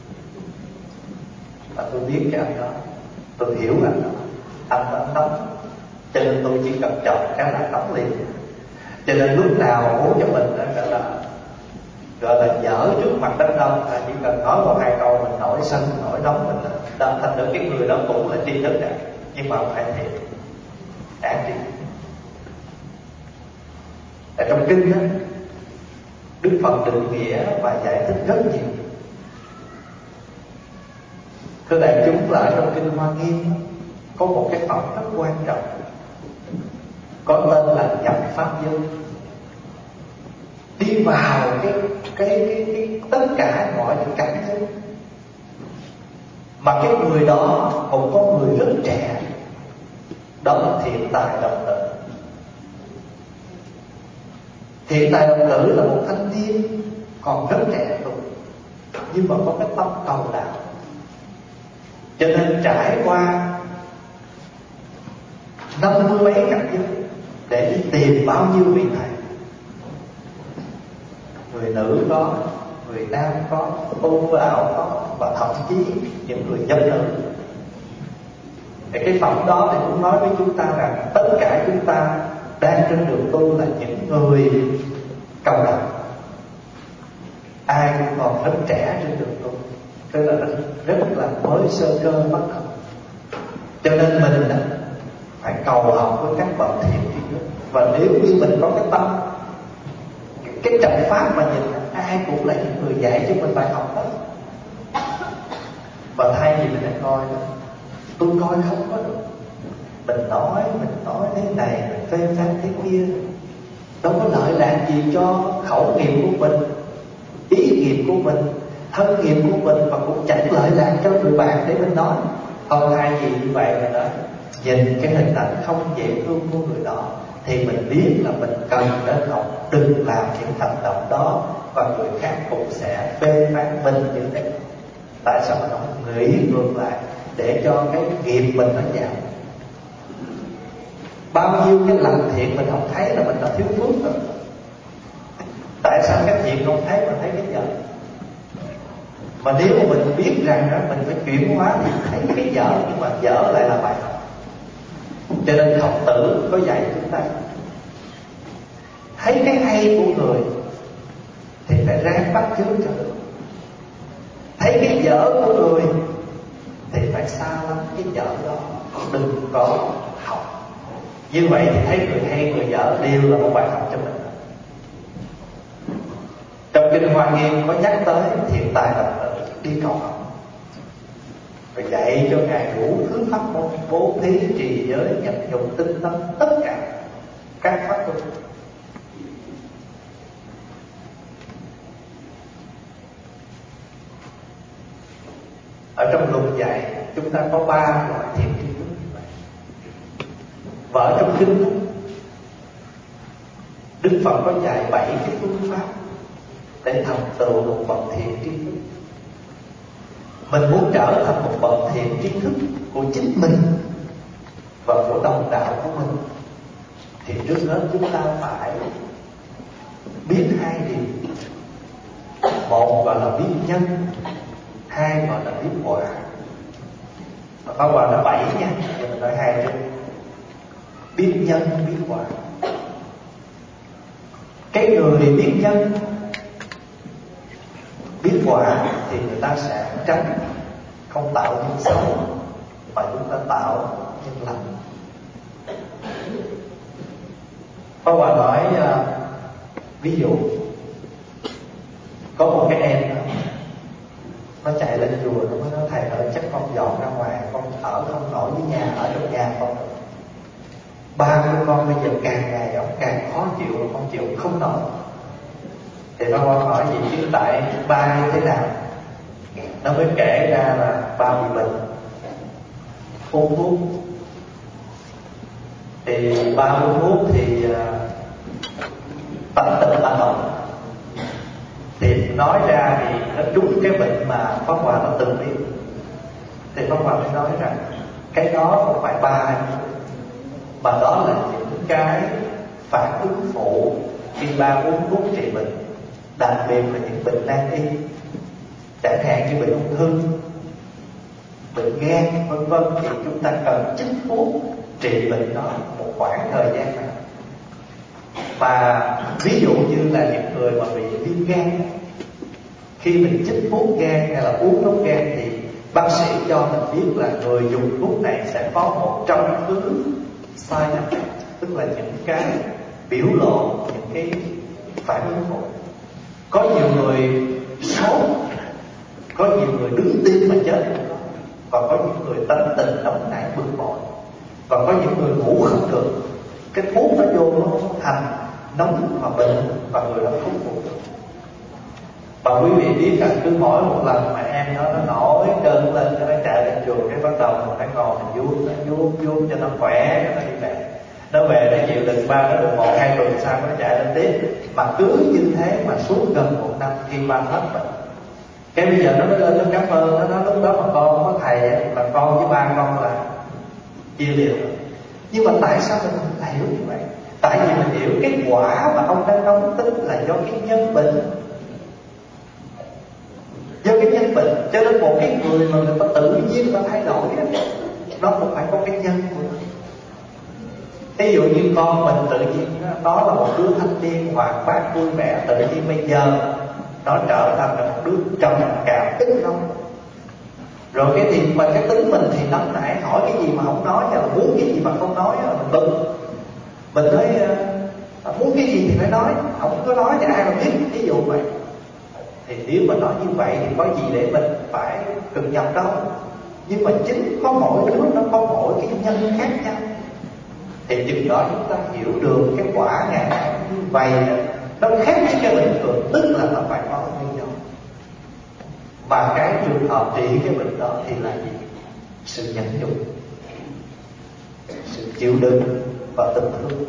Và tôi biết cái anh đó, tôi hiểu anh đó, anh đó nóng, cho nên tôi chỉ cần chọn cái là nóng liền. Cho nên lúc nào muốn cho mình đó, gọi là gọi là dở trước mặt đám đông, là chỉ cần nói một hai câu mình nổi sân, nổi nóng mình là thành được cái người đó cũng là tri thức này, nhưng mà không phải thiện, ác tri thức. Ở trong kinh đó, Đức Phật định nghĩa và giải thích rất nhiều. Thưa đại chúng, là ở trong kinh Hoa Nghiêm có một cái phẩm rất quan trọng, có tên là nhập pháp giới. Đi vào cái cái cái, cái tất cả mọi những cảnh giới. Mà cái người đó một con người rất trẻ, đó là thiện tài đồng tử. Thiện tài đồng tử là một thanh niên còn rất trẻ tuổi, nhưng mà có cái tâm cầu đạo. Cho nên trải qua năm mươi mấy cảnh giới để đi tìm bao nhiêu vị thầy. Người nữ có, người nam có, tu đạo có, và thậm chí những người dân nữ. Để cái phẩm đó thì cũng nói với chúng ta rằng tất cả chúng ta đang trên đường tu là những người cầu đạo. Ai cũng còn rất trẻ trên đường tu, tức là rất, rất là mới sơ cơ bắt đầu. Cho nên mình đó, phải cầu học với các bậc thiện tri thức. Và nếu như mình có cái tâm, cái, cái trận pháp mà nhìn ai cũng là những người dạy cho mình bài học đó. Và thay vì mình lại coi, tôi coi không có được, mình nói mình nói thế này, mình phê phán thế kia, đâu có lợi lạc gì cho khẩu nghiệp của mình, ý nghiệp của mình, thân nghiệp của mình, và cũng chẳng lợi lạc cho người bạn để mình nói. Còn hai gì như vậy là đó, nhìn cái hình ảnh không dễ thương của người đó thì mình biết là mình cần đến học, đừng làm những hành động đó, và người khác cũng sẽ phê phán mình như thế. Tại sao mà nó nghĩ ngược lại để cho cái nghiệp mình nó giảm? Bao nhiêu cái lành thiện mình không thấy là mình đã thiếu phước rồi. Tại sao cái thiện không thấy mà thấy cái dở? Mà nếu mà mình biết rằng đó, mình phải chuyển hóa thì thấy cái dở, nhưng mà dở lại là bài học. Cho nên Khổng Tử có dạy chúng ta thấy cái hay của người thì phải ráng bắt chước cho được, thấy cái dở của người thì phải xa lắm cái dở đó, đừng có học. Như vậy thì thấy người hay người dở đều là một bài học cho mình. Trong Kinh Hoa Nghiêm có nhắc tới thiện tài đồng tử đi cầu học, rồi dạy cho Ngài đủ thứ pháp môn, bố thí, trì giới, nhẫn nhục, tinh tấn, tất cả các pháp tu. Ở trong luật dạy chúng ta có ba loại thiện tri thức như vậy. Và ở trong kinh Đức Phật có dạy bảy cái phương pháp để thành tựu một bậc thiện tri thức. Mình muốn trở thành một bậc thiện tri thức của chính mình và của đồng đạo của mình thì trước hết chúng ta phải biết hai điều. Một gọi là biết nhân, hai gọi là biết quả. Và Pháp Hòa là bảy nha, nhưng mình nói hai trước. Biết nhân, biết quả. Cái người biết nhân, biết quả thì người ta sẽ tránh không tạo nhân xấu, mà chúng ta tạo nhân lành. Pháp Hòa nói uh, ví dụ có một cái em nó chạy lên chùa, nó mới nói thầy ơi chắc con dọn ra ngoài, con ở không nổi với nhà, ở trong nhà con được. Ba của con bây giờ càng ngày ông càng khó chịu, con chịu không nổi. Thì nó hỏi gì chứ tại ba như thế nào? Nó mới kể ra là ba bị bệnh, uống thuốc. Thì ba uống thuốc thì uh, tận tình tận động. Thì nói ra thì nó trúng cái bệnh mà Pháp Hòa nó từng biết. Thì Pháp Hòa mới nói rằng cái đó không phải ba, mà đó là những cái phản ứng phụ khi ba uống thuốc trị bệnh, đặc biệt là những bệnh nan y, chẳng hạn như bệnh ung thư, bệnh gan vân vân, thì chúng ta cần chích thuốc trị bệnh đó một khoảng thời gian này. Và ví dụ như là những người mà bị viêm gan, khi mình chích thuốc gan hay là uống thuốc gan thì bác sĩ cho mình biết là người dùng thuốc này sẽ có một trong thứ side effect, tức là những cái biểu lộ, những cái phản ứng phụ. Có nhiều người sốt, có nhiều người đứng tim mà chết, và có những người tâm tình nóng nảy bực bội, và có những người ngủ không được. Cái thuốc nó vô nó thành nóng và bệnh, và người đó không phục được. Và quý vị biết là cứ mỗi một lần mà em nó, nó nổi cơn lên, nó chạy lên chùa, cái bắt đầu nó ngồi mình vuốt, nó vuốt vuốt cho nó khỏe, nó đi về. Nó về nó chịu đựng ba, nó được một hai tuần sau nó chạy lên tiếp. Mà cứ như thế mà suốt gần một năm khi ba hết bệnh. Cái bây giờ nó mới lên nó cảm ơn, nó nói lúc đó mà con có thầy là con với ba con là chia liều. Nhưng mà tại sao mình lại hiểu như vậy? Tại vì mình hiểu cái quả mà ông đang đóng tính là do cái nhân bệnh. Do cái nhân bệnh, cho nên một cái người mà người ta tự nhiên ta thay đổi đó, nó cũng phải có cái nhân của nó. Ví dụ như con mình tự nhiên đó là một đứa thanh niên hoạt bát vui vẻ, tự nhiên bây giờ nó trở thành một đứa trầm cảm ít lắm. Rồi cái thì mà cái tính mình thì nóng nảy, hỏi cái gì mà không nói, hay là muốn cái gì mà không nói là mình bực. Mình nói uh, muốn cái gì thì phải nói, không có nói thì ai mà biết. Ví dụ vậy. Thì nếu mà nói như vậy thì có gì để mình phải cực nhọc đâu. Nhưng mà chính có mỗi đứa nó có mỗi cái nhân khác nhau. thì chừng đó chúng ta hiểu được cái quả ngàn ảo như vậy nó khác với cái bình thường, tức là nó phải có nguyên do. Mà cái trường hợp trị cái bệnh đó thì là gì? Sự nhẫn nhục, sự chịu đựng và tình thương.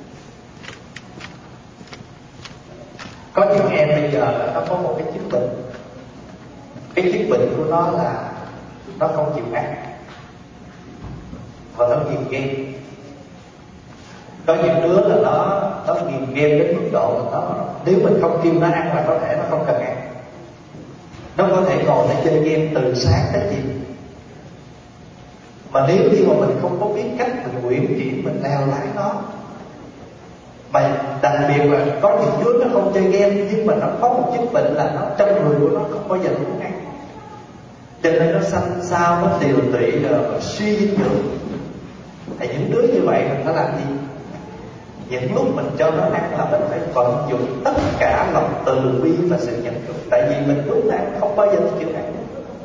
Có những em bây giờ nó có một cái chứng bệnh, cái chứng bệnh của nó là nó không chịu ăn và nó nghiện game. Có những đứa là nó nó nghiện game đến mức độ là nó, nếu mình không kêu nó ăn là có thể nó không cần ăn. Nó có thể ngồi để chơi game từ sáng tới chiều. Mà nếu như mà mình không có biết cách mình uyển chuyển, mình leo lái nó, mà đặc biệt là có những đứa nó không chơi game nhưng mà nó có một chứng bệnh là nó trong người của nó không bao giờ muốn ăn, cho nên nó xanh xao, nó tiều tụy rồi nó suy dinh dưỡng. Thì những đứa như vậy mình phải làm gì? Những lúc mình cho nó ăn là mình phải vận dụng tất cả lòng từ bi và sự nhẫn nhục. Tại vì mình lúc ăn không bao giờ chịu ăn,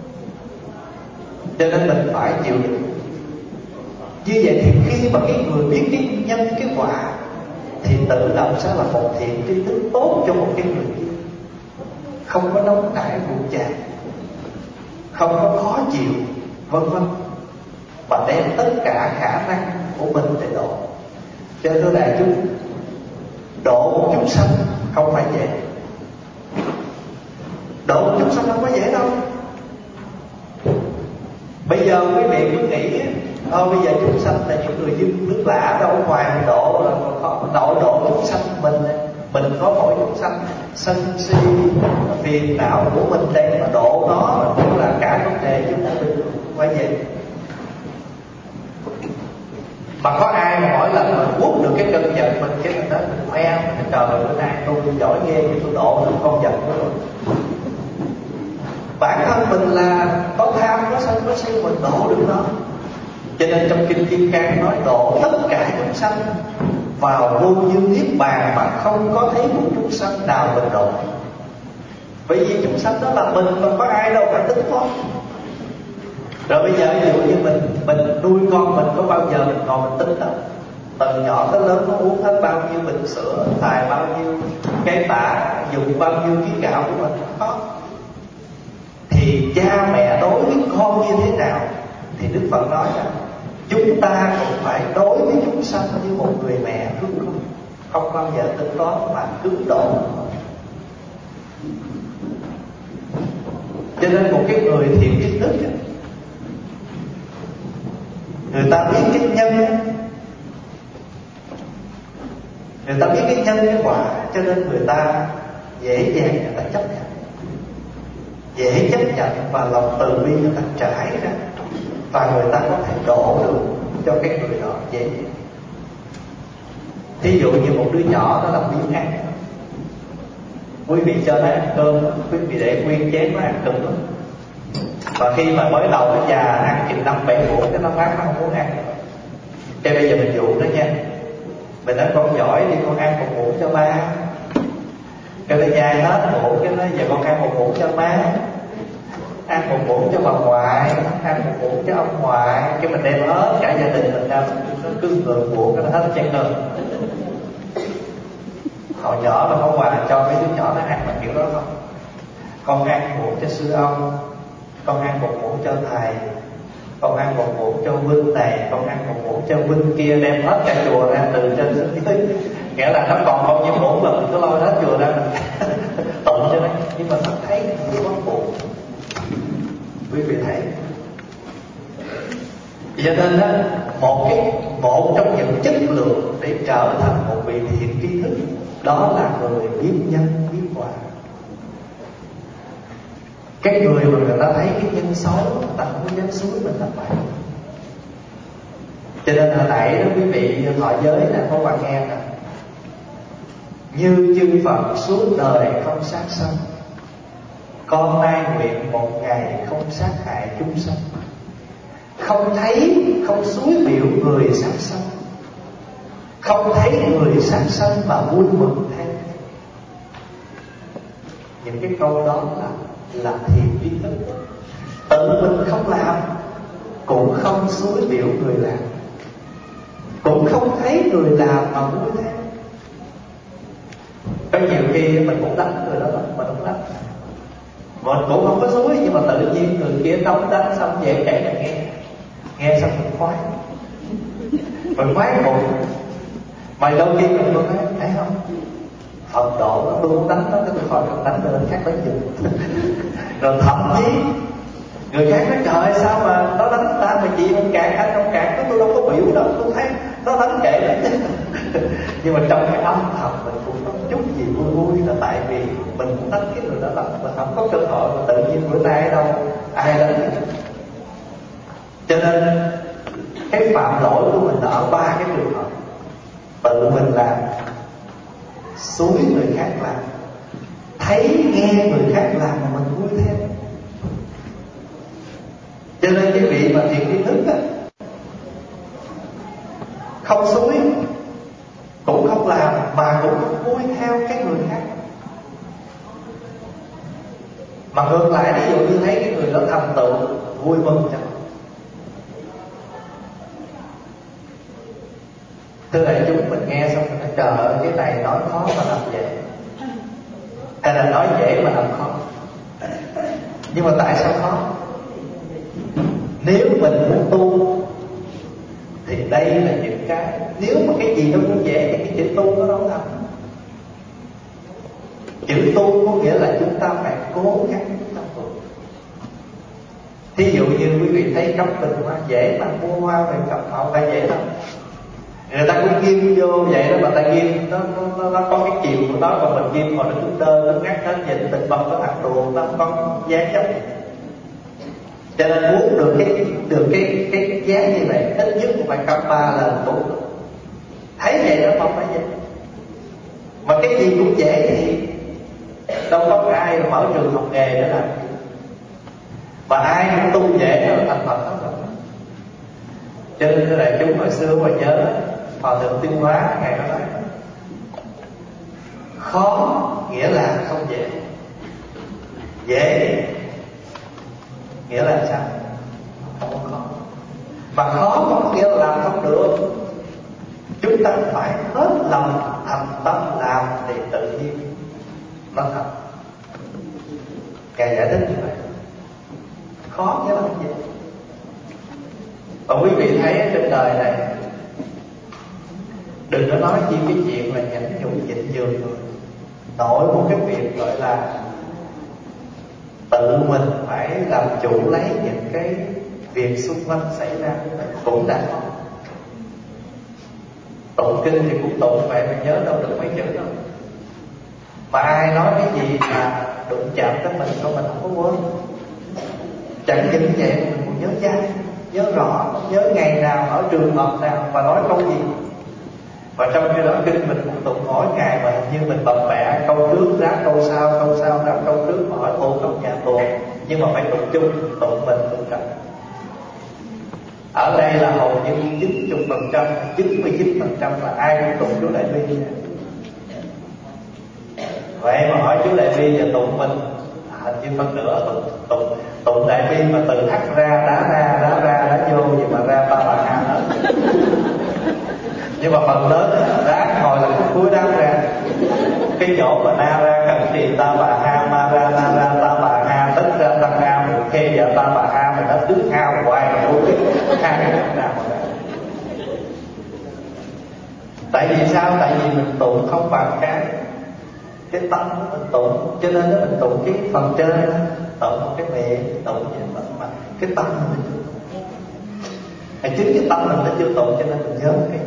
cho nên mình phải chịu đựng. Như vậy thì khi mà cái người biết cái nhân cái quả thì tự làm sao là một thiện tri thức tốt cho một cái người kia, không có nóng nảy buồn chán, không có khó chịu vân vân, mà đem tất cả khả năng của mình để độ. Cho nên thưa đại chúng, độ một chúng sanh không phải dễ. Độ một chúng sanh không có dễ đâu. Bây giờ quý vị cứ nghĩ thôi bây giờ chúng sanh là những người dưng nước lã đâu, ở ngoài mình độ là còn nội độ chúng sanh mình mình có mỗi chúng sanh sân si phiền não của mình đây, mà độ nó cũng là cả vấn đề chúng ta mình quay về. Mà có ai mà mỗi lần mình quất được cái cơn giận mình, cái mình đó mình khoe, mình trời ơi bữa nay tôi giỏi ghê, cái tôi độ được con giận của tôi. Bản thân mình là có tham, có sân, có si, mình độ được nó. Cho nên trong Kinh Kim Cang nói độ tất cả chúng sanh vào vô như niết bàn mà không có thấy một chúng sanh nào mình độ. Bởi vì chúng sanh đó là mình, mà có ai đâu phải tính toán. Rồi bây giờ ví dụ như mình mình nuôi con mình, có bao giờ mình ngồi mình tính đâu? Từ nhỏ tới lớn nó uống hết bao nhiêu bình sữa, xài bao nhiêu cây tả, dùng bao nhiêu ký gạo của mình, không. Thì cha mẹ đối với con như thế nào thì Đức Phật nói rằng chúng ta cũng phải đối với chúng sanh như một người mẹ thương con, không bao giờ tính toán mà cứu độ. Cho nên một cái người thiện tri thức, người ta biết cái nhân, người ta biết cái nhân cái quả, cho nên người ta dễ dàng người ta chấp nhận, dễ chấp nhận, và lòng từ bi người ta trải ra, và người ta có thể độ được cho cái người đó dễ dàng. Thí dụ như một đứa nhỏ nó làm biếng ăn, quý vị cho nó ăn cơm, quý vị để nguyên chén nó ăn cơm lắm. Và khi mà mới đầu nó già ăn chừng năm bảy muỗng cái nó phát nó không muốn ăn. Cái bây giờ mình dụ nó nha, mình nói con giỏi đi, con ăn một muỗng cho ba. Cái nó nhai hết muỗng, cái nó giờ con ăn một muỗng cho má, ăn một muỗng cho bà ngoại, ăn một muỗng cho ông ngoại. Cái mình đem hết cả gia đình mình ra, nó cứ ngược muỗng cái nó hết chén cơm. Hồi nhỏ là ông bà cho mấy đứa nhỏ nó ăn bằng kiểu đó không? Con ăn muỗng cho sư ông, con ăn một muỗng cho thầy, con ăn một muỗng cho huynh này, con ăn một muỗng cho huynh kia, đem hết cả chùa ra từ trên xuống dưới. Nghĩa là nó còn bao nhiêu muỗng là mình cứ lôi hết chùa ra mình tụng cho nó, nhưng mà nó thấy nhiều quá muỗng. Quý vị thấy, cho nên đó, một cái một trong những chất lượng để trở thành một vị thiện tri thức đó là người biết nhân biết quả. Cái người mà người ta thấy cái nhân xấu, người ta không có dám xúi mình làm vậy. Cho nên hồi nãy đó quý vị thọ giới là có bạn nghe nè, như chư Phật suốt đời không sát sanh, con nay nguyện một ngày không sát hại chúng sanh. Không thấy, không xúi biểu người sát sanh, không thấy người sát sanh mà vui mừng theo. Những cái câu đó là là thiện tri thức. Tự mình không làm, cũng không xúi biểu người làm, cũng không thấy người làm mà vui theo. Có nhiều khi mình cũng đánh người đó, mình không đánh, mình cũng không có xúi, nhưng mà tự nhiên người kia đóng đánh xong về kể mình nghe, nghe xong mình khoái, mình khoái bụng. Mà đôi khi mình cũng thấy, thấy không, Phật độ nó luôn đánh nó, cái tôi khỏi cần đánh rồi khác đánh giùm. Rồi thậm chí người khác nói trời sao mà nó đánh ta mà chị không cản, anh không cản, tôi đâu có biểu đâu, tôi thấy nó đánh kệ đó. Nhưng mà trong cái âm thầm mình cũng có chút gì vui vui, là tại vì mình cũng đánh cái người đó lắm, mình không có cơ hội, mà tự nhiên bữa nay đâu ai đánh gì. Cho nên cái phạm lỗi của mình ở ba cái trường hợp: tự mình làm, xúi người khác làm, thấy nghe người khác làm mà mình vui theo. Cho nên cái vị mà thiện tri thức á, không xúi, cũng không làm, mà cũng không vui theo cái người khác. Mà ngược lại, ví dụ như thấy cái người đó thành tựu, vui mừng cho. Thưa đại chúng, mình nghe xong mình nói trời ơi, cái này nói khó mà làm dễ, hay là nói dễ mà làm khó. Nhưng mà tại sao khó? Nếu mình muốn tu thì đây là những cái, nếu mà cái gì nó cũng dễ thì cái chữ tu nó đâu thành. Chữ tu có nghĩa là chúng ta phải cố gắng chúng ta tu. Thí dụ như quý vị thấy cắm bình hoa dễ mà, mua hoa về cắm không phải dễ đâu. Người ta cũng ghim vô vậy đó, mà ta ghim nó, nó, nó có cái chiều của nó, còn mình ghim mà nó cũng đơ, nó ngắt hết, nhìn tình bông nó thẳng ruộng, nó không có dáng giống. Cho nên muốn được cái được cái cái dáng như vậy, ít nhất cũng phải cắm ba lần bốn lần. Thấy vậy đó không phải vậy. Mà cái gì cũng dễ thì đâu có ai mở trường học nghề để làm gì. Mà ai cũng tu dễ nó thành Phật hết rồi. Cho nên thưa đại chúng, hồi xưa mà nhớ Hòa Thượng Tuyên Hóa ngày đó nói, khó nghĩa là không dễ, dễ nghĩa là sao? Không có khó. Mà khó có nghĩa là làm không được. Chúng ta phải hết lòng thành tâm làm thì tự nhiên nó thành. Ngài giải thích như vậy. Khó nghĩa là không dễ. Và quý vị thấy trên đời này, đừng có nói chi cái chuyện là nhẫn nhục nhịn nhường người. Nổi một cái việc gọi là tự mình phải làm chủ lấy những cái việc xung quanh xảy ra cũng đã khó. Tụng kinh thì cũng tụng vậy, mà nhớ đâu được mấy chữ đâu. Mà ai nói cái gì mà đụng chạm tới mình thôi mình không có quên. Chẳng những vậy mà mình còn nhớ chăng, nhớ rõ, nhớ ngày nào, ở trường hợp nào và nói câu gì. Và trong khi đó kinh mình cũng tụng mỗi ngày, mà hình như mình bập bẹ câu trước ráp câu sau, câu sau ráp câu trước, mà hỏi thuộc trong nhà thuộc. Nhưng mà phải tụng chung, tụng mình tụng cả. Ở đây là hầu như chín mươi phần trăm, chín mươi chín phần trăm là ai cũng tụng chú Đại Bi. Vậy mà hỏi chú Đại Bi và tụng mình, hình như phân nửa tụng, tụng, tụng Đại Bi mà từ hắt ra, đá ra, đá ra, đá vô, gì mà ra ta bà ha hết. Nhưng mà phần lớn đá ngồi là khúc cuối đá ra. Cái chỗ mà na ra cần trì ta bà ha, ma ra na ra ta bà ha, tất ra tăng ha, một khê vợ ta bà ha, mình đã cứ hao hoài mà vô cái hai cái nào mà ra. Tại vì sao? Tại vì mình tụng không bằng cái cái tâm của mình tụng, cho nên đó mình tụng cái phần trên, tụng một cái miệng, tụng vậy mà cái tâm mình chưa tụng. Hay chính cái tâm mình nó chưa tụng cho nên mình nhớ cái.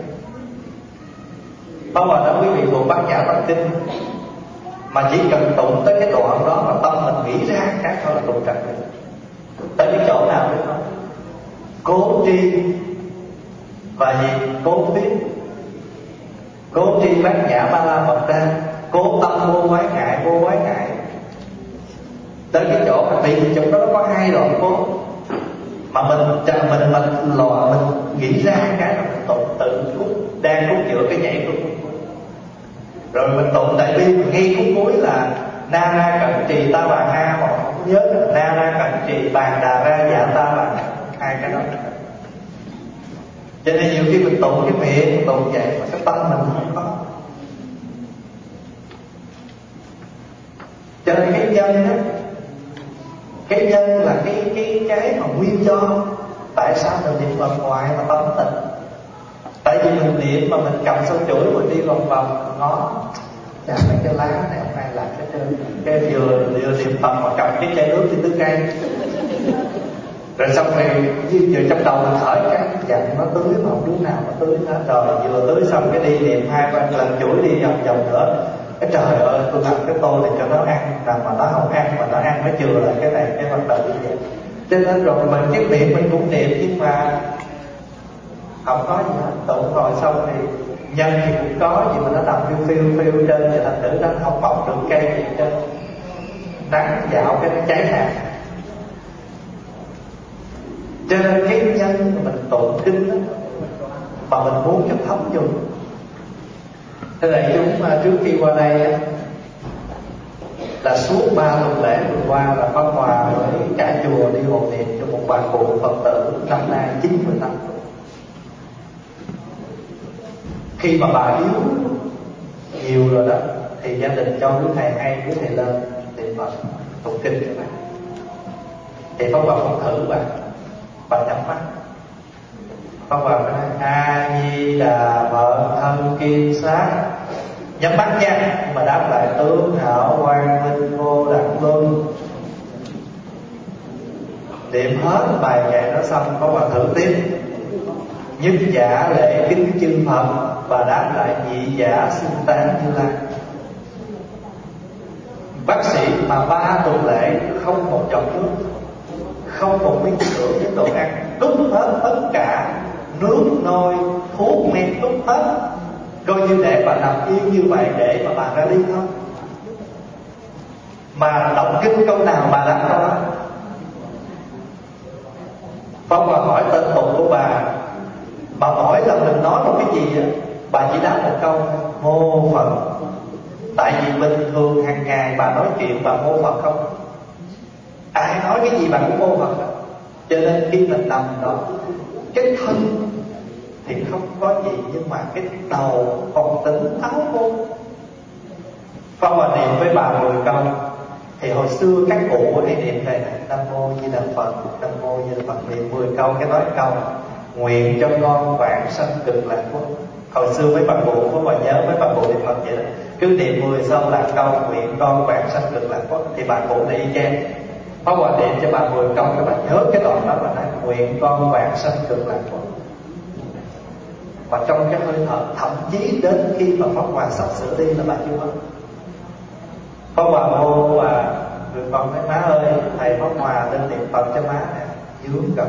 Bao giờ đó quý vị tụng Bát Nhã Tâm Kinh, mà chỉ cần tụng tới cái đoạn đó mà tâm mình nghĩ ra cái thôi là tụng trật được. Tới cái chỗ nào biết không? Cố tri và gì? Cố thuyết. Cố tri Bát Nhã Ba La Mật Đa, cố tâm vô quái ngại, vô quái ngại. Tới cái chỗ mà tại vì chỗ đó nó có hai đoạn cố, mà mình mình mình lò mình nghĩ ra cái là mình tụng tự khúc đang khúc giữa cái nhảy của khúc cuối. Rồi mình tụng Đại Bi ngay khúc cuối là na ra cận trì ta bà ha, mà không nhớ là na ra cận trì bàn đà ra dạ ta bà, hai cái đó. Cho nên nhiều khi mình tụng cái miệng tụng vậy mà cái tâm mình không có. Cho nên cái nhân á, cái nhân là cái cái cái mà nguyên do tại sao mình niệm Phật hoài mà tâm tịnh. Tại vì mình niệm mà mình cầm sâu chuỗi mình đi vòng vòng ngó chả mấy cái lá này không ai làm hết trơn. Cái vừa vừa niệm Phật mà cầm cái chai nước thì tứ cây. Rồi xong rồi vừa trong đầu mình khởi cái dặn nó tưới mà không đứa nào mà tưới hết. Rồi vừa tưới xong cái đi niệm hai ba lần chuỗi đi vòng vòng nữa. Cái trời ơi tôi làm cái tô này cho nó ăn, mà nó không ăn mà nó ăn nó chừa lại cái này cái hoạt động như vậy. Cho nên rồi mình cái miệng mình cũng niệm nhưng mà không có gì hết. Tụng rồi xong thì nhân thì cũng có gì mà nó nằm phiêu phiêu phiêu trên, thì thành thử nó không mọc được cây gì trên. Nắng dạo cái nó cháy hạt. Cho nên cái nhân mà mình tụng kinh đó, mà mình muốn cho thấm vô. Thế này chúng trước khi qua đây là suốt ba tuần lễ vừa qua là Pháp Hòa với cả chùa đi hộ niệm cho một bà cụ Phật tử năm nay chín mươi năm tuổi. Khi mà bà yếu nhiều rồi đó thì gia đình cho quý thầy hay quý thầy lên niệm Phật tụng kinh cho bà. Thì Pháp Hòa không thử bà, bà nhắm mắt. Pháp Hòa nói A Di Đà Phật thân kim sát. Nhắm mắt nha, nhưng mà đáp lại tướng hảo quang minh vô đẳng luân. Niệm hết bài kệ đó xong có bà thử tiếp. Nhất giả lễ kính chư Phật, và đáp lại nhị giả xưng tán Như Lai. Bác sĩ mà ba tuần lễ không một giọt nước, không một miếng sữa với đồ ăn, đút hết tất cả nước nôi thuốc men, đút hết. Coi như để bà nằm yên như vậy để mà bà ra đi thôi. Mà đọc kinh câu nào bà đáp câu đó. Pháp Hòa hỏi tên tụng của bà, bà mỗi lần mình nói một cái gì á, bà chỉ đáp một câu mô Phật. Tại vì bình thường hàng ngày bà nói chuyện bà mô Phật không. Ai nói cái gì bà cũng mô Phật đó. Cho nên khi mình nằm đó, cái thân thì không có gì, nhưng mà cái đầu còn tỉnh táo vô. Pháp Hòa niệm với bà mười câu. Thì hồi xưa các cụ hay niệm này Nam Mô Di Đà Phật, Nam Mô Di Đà Phật, niệm mười câu cái nói câu nguyện cho con vãng sanh cực lạc quốc. Hồi xưa mấy bà cụ có bà nhớ mấy bà cụ niệm Phật vậy đó, cứ niệm mười xong là câu nguyện con vãng sanh cực lạc quốc. Thì bà cụ này y chang. Pháp Hòa niệm cho bà mười câu các bà nhớ cái đoạn đó là nói nguyện con vãng sanh cực lạc quốc. Và trong cái hơi thở, thậm chí đến khi mà Pháp Hòa sắp sửa đi là bà chưa mất. Pháp Hòa hô và người con nói má ơi, thầy Pháp Hòa lên niệm Phật cho má nè, dướng gần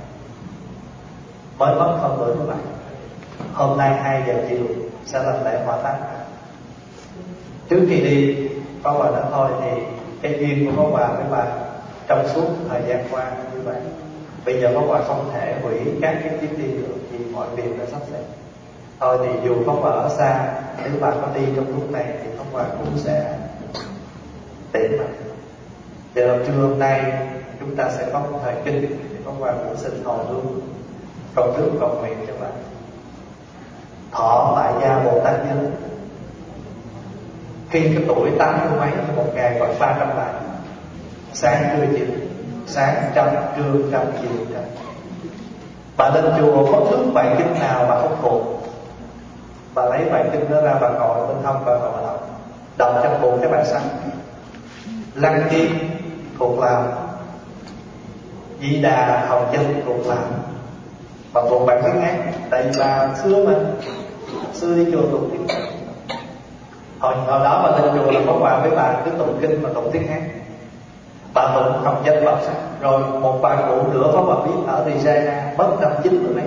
mới mất hơn bữa thứ bảy. Hôm nay hai giờ chiều sẽ làm lễ hỏa táng. Trước khi đi Pháp Hòa nói thôi thì cái duyên của Pháp Hòa với bà trong suốt thời gian qua như vậy, bây giờ Pháp Hòa không thể hủy các cái chuyến đi được vì mọi việc đã sắp xếp. Thôi thì dù Pháp Hòa ở xa, nếu bà có đi trong lúc này thì Pháp Hòa cũng sẽ tiễn mà. Giờ trưa hôm nay chúng ta sẽ có một thời kinh thì Pháp Hòa cũng xin hồi hương cầu trước cầu nguyện cho bà. Thọ tại gia Bồ Tát giới. Khi cái tuổi tám mươi mấy, một ngày khoảng ba trăm lại, sáng trưa chiều, sáng trăm, trưa trăm, chiều trăm. Bà lên chùa có thước bài kinh nào bà không thuộc, bà lấy bài kinh đó ra bà ngồi bên hông bà ngồi đọc, đọc trong bụng cái bài sách. Lăng Nghiêm thuộc làm, Di Đà Hồng Chân thuộc làm. Bà thuộc bài tiếng Hán, tại vì bà xưa mà xưa đi chùa tụng tiếng Hán. Hồi, hồi đó bà lên chùa là có quà với bà cứ tụng kinh mà tụng tiếng Hán. Bà tụng Hồng Chân Bảo Sắc. Rồi một bà cụ nữa có bà biết ở Riyadh mất năm chín mươi mấy.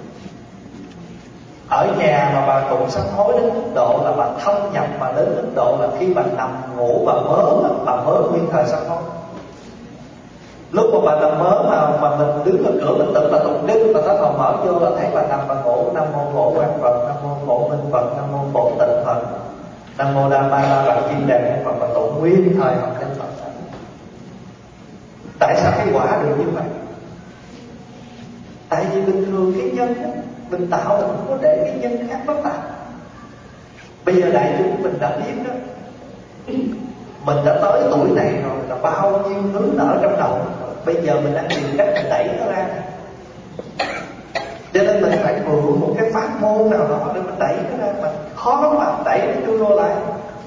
Ở nhà mà bà tụng sám hối đến mức độ là bà thâm nhập, mà đến mức độ là khi bà nằm ngủ bà mớ, bà mớ nguyên thời sám hối. Lúc mà bà nằm mớ mà, mà mình đứng ở cửa mình tự bà tụng kinh, bà thấy hồn mở vô là thấy bà nằm bà ngủ. Nam mô Phổ Quang Phật, Nam mô Phổ Minh Phật, Nam mô Phổ Tịnh Phật, Nam mô Đa Ma La Bạc Kim Đàn Phật, bà tụng nguyên thời học kinh Phật. Tại sao cái quả được như vậy? Tại vì bình thường cái nhân đó, mình tạo mình không có để cái nhân khác nó tạo. Bây giờ đại chúng mình đã biết đó, mình đã tới tuổi này rồi, là bao nhiêu thứ nở trong đầu. Bây giờ mình đang tìm cách mình đẩy nó ra, cho nên mình phải mượn một cái pháp môn nào đó để mình đẩy nó ra. Mà khó lắm mà đẩy nó chui vô lại.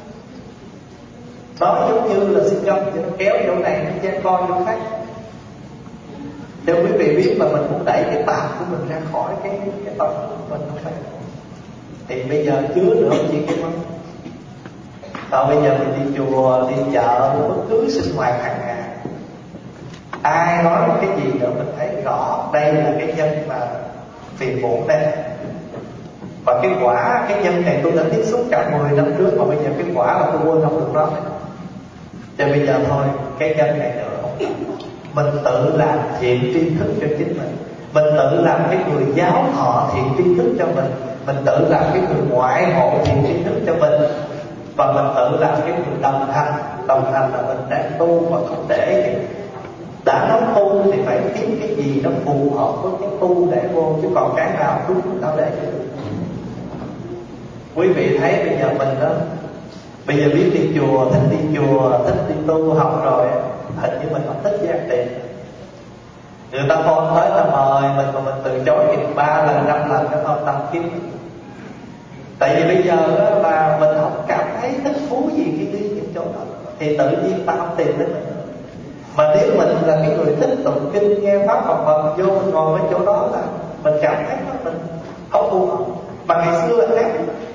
Nó giống như là xích gông, nó kéo chỗ này nó che coi chỗ khác. Theo quý vị biết mà mình muốn đẩy cái tạp của mình ra khỏi cái cái tâm của mình không phải. Thì bây giờ chứa nữa chỉ cái món. Rồi bây giờ mình đi chùa, đi chợ, bất cứ sinh hoạt hàng ngày, ai nói một cái gì nữa mình thấy rõ đây là cái nhân mà phiền muộn đây. Và cái quả, cái nhân này tôi đã tiếp xúc cả mười năm trước, mà bây giờ cái quả là tôi quên không được đó. Cho bây giờ thôi, cái nhân này nữa không. Mình tự làm thiện tri thức cho chính mình. Mình tự làm cái người giáo thọ thiện tri thức cho mình. Mình tự làm cái người ngoại hộ thiện tri thức cho mình. Và mình tự làm cái người đồng hành. Đồng hành là mình đang tu mà không để gì. Đã nói tu thì phải kiếm cái gì nó phù hợp với cái tu để vô. Chứ còn cái nào đúng tao để cho được. Quý vị thấy bây giờ mình đó, bây giờ biết đi chùa, thích đi chùa, thích đi tu học rồi, hình như mình không thích gian tiền. Người ta phone tới ta mời mình mà mình từ chối thì ba lần năm lần cái không tâm kiếm. Tại vì bây giờ đó là mình không cảm thấy thích thú gì khi đi những chỗ đó, thì tự nhiên ta không tìm đến mình. Mà nếu mình là cái người thích tụng kinh, nghe pháp Phật Phật, vô mình ngồi bên chỗ đó là mình cảm thấy nó mình không phù hợp. Mà ngày xưa là khác.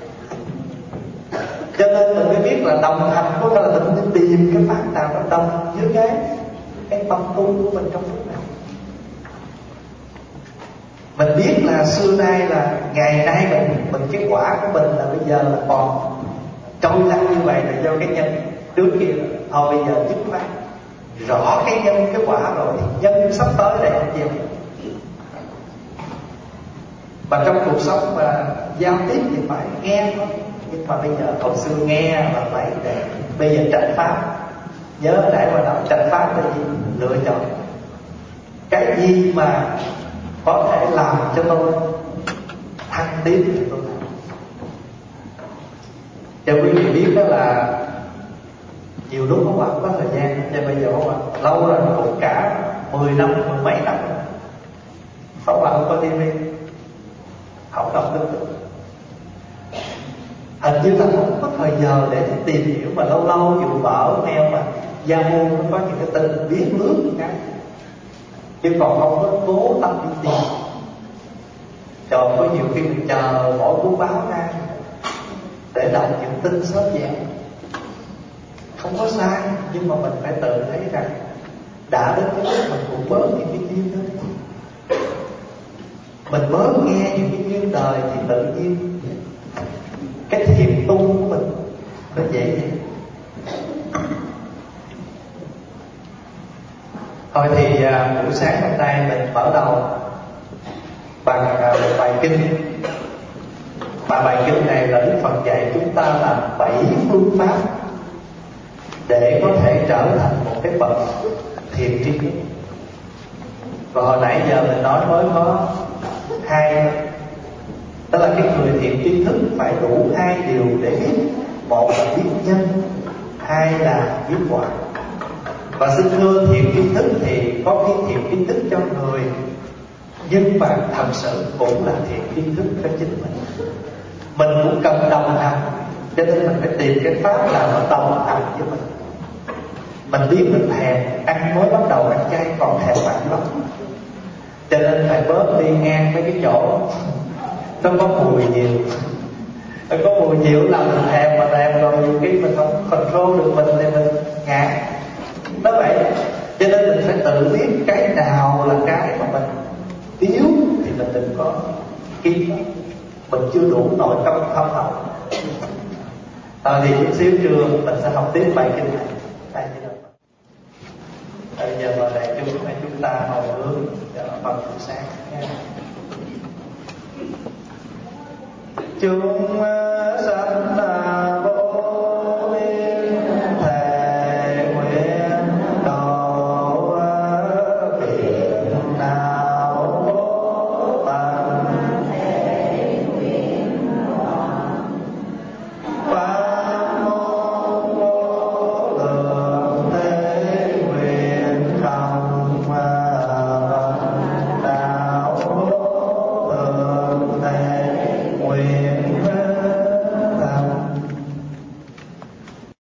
Cho nên mình mới biết là đồng hành có nghĩa là mình đi tìm cái pháp nào nó đồng với cái cái tâm tu của mình trong lúc này. Mình biết là xưa nay là ngày nay mình mình cái quả của mình là bây giờ là còn trôi lăn như vậy là do cái nhân trước kia. Thôi bây giờ dứt khoát rõ cái nhân cái quả rồi thì nhân sắp tới đây không chịu. Và trong cuộc sống mà giao tiếp thì phải nghe thôi. Nhưng mà bây giờ hồi xưa nghe là phải để bây giờ trạch pháp. Nhớ nãy mà nói trạch pháp là gì? Lựa chọn cái gì mà có thể làm cho tôi thăng tiến thì tôi làm. Cho quý vị biết đó là nhiều lúc không bạn có thời gian, cho bây giờ không bạn lâu rồi cũng cả mười năm, mười mấy năm rồi. Không bạn không có tivi, không đọc tin tức, hình như là không có thời giờ để tìm hiểu. Mà lâu lâu dù mở mail mà Yahoo nó có những cái tin biết lướt cái, chứ còn không có cố tâm đi tìm. Trời, có nhiều khi mình chờ mỗi cuốn báo ra để đọc những tin sớm dạng. Không có sai, nhưng mà mình phải tự thấy rằng đã đến cái lúc mình cũng bớt những cái duyên đó. Mình bớt nghe những cái duyên đời thì tự nhiên cái thiền tu của mình nó dễ dàng. Thôi thì à, buổi sáng hôm nay mình mở đầu bằng à, một bài kinh. Và bài kinh này là Đức Phật dạy chúng ta là bảy phương pháp để có thể trở thành một cái bậc thiền tri thức. Và hồi nãy giờ mình nói mới có hai, đó là cái người thiền tri thức phải đủ hai điều để biết. Một là biết nhân, hai là biết quả. Và xin thưa thiền tri thức thì có cái thiền tri thức cho người, nhưng mà thật sự cũng là thiền tri thức cho chính mình. Mình cũng cần đồng hành, cho nên mình phải tìm cái pháp nào nó đồng hành với mình. Mình biết mình thèm ăn, mới bắt đầu ăn chay còn thèm mặn lắm, cho nên phải bớt đi ngang mấy cái chỗ nó có mùi nhiều. Nó có mùi nhiều là mình thèm, mà thèm rồi nhiều khi mình không control được mình thì mình ngã. Nó vậy. Cho nên mình phải tự biết cái nào là cái mà mình yếu thì mình đừng có kiên. Mình chưa đủ nội công thâm hậu. À, thì chút xíu trưa mình sẽ học tiếp bài kinh này. Đây chứ đâu. Bây giờ vào đại chúng chúng ta hồi hướng cho phần buổi sáng nha. Chúng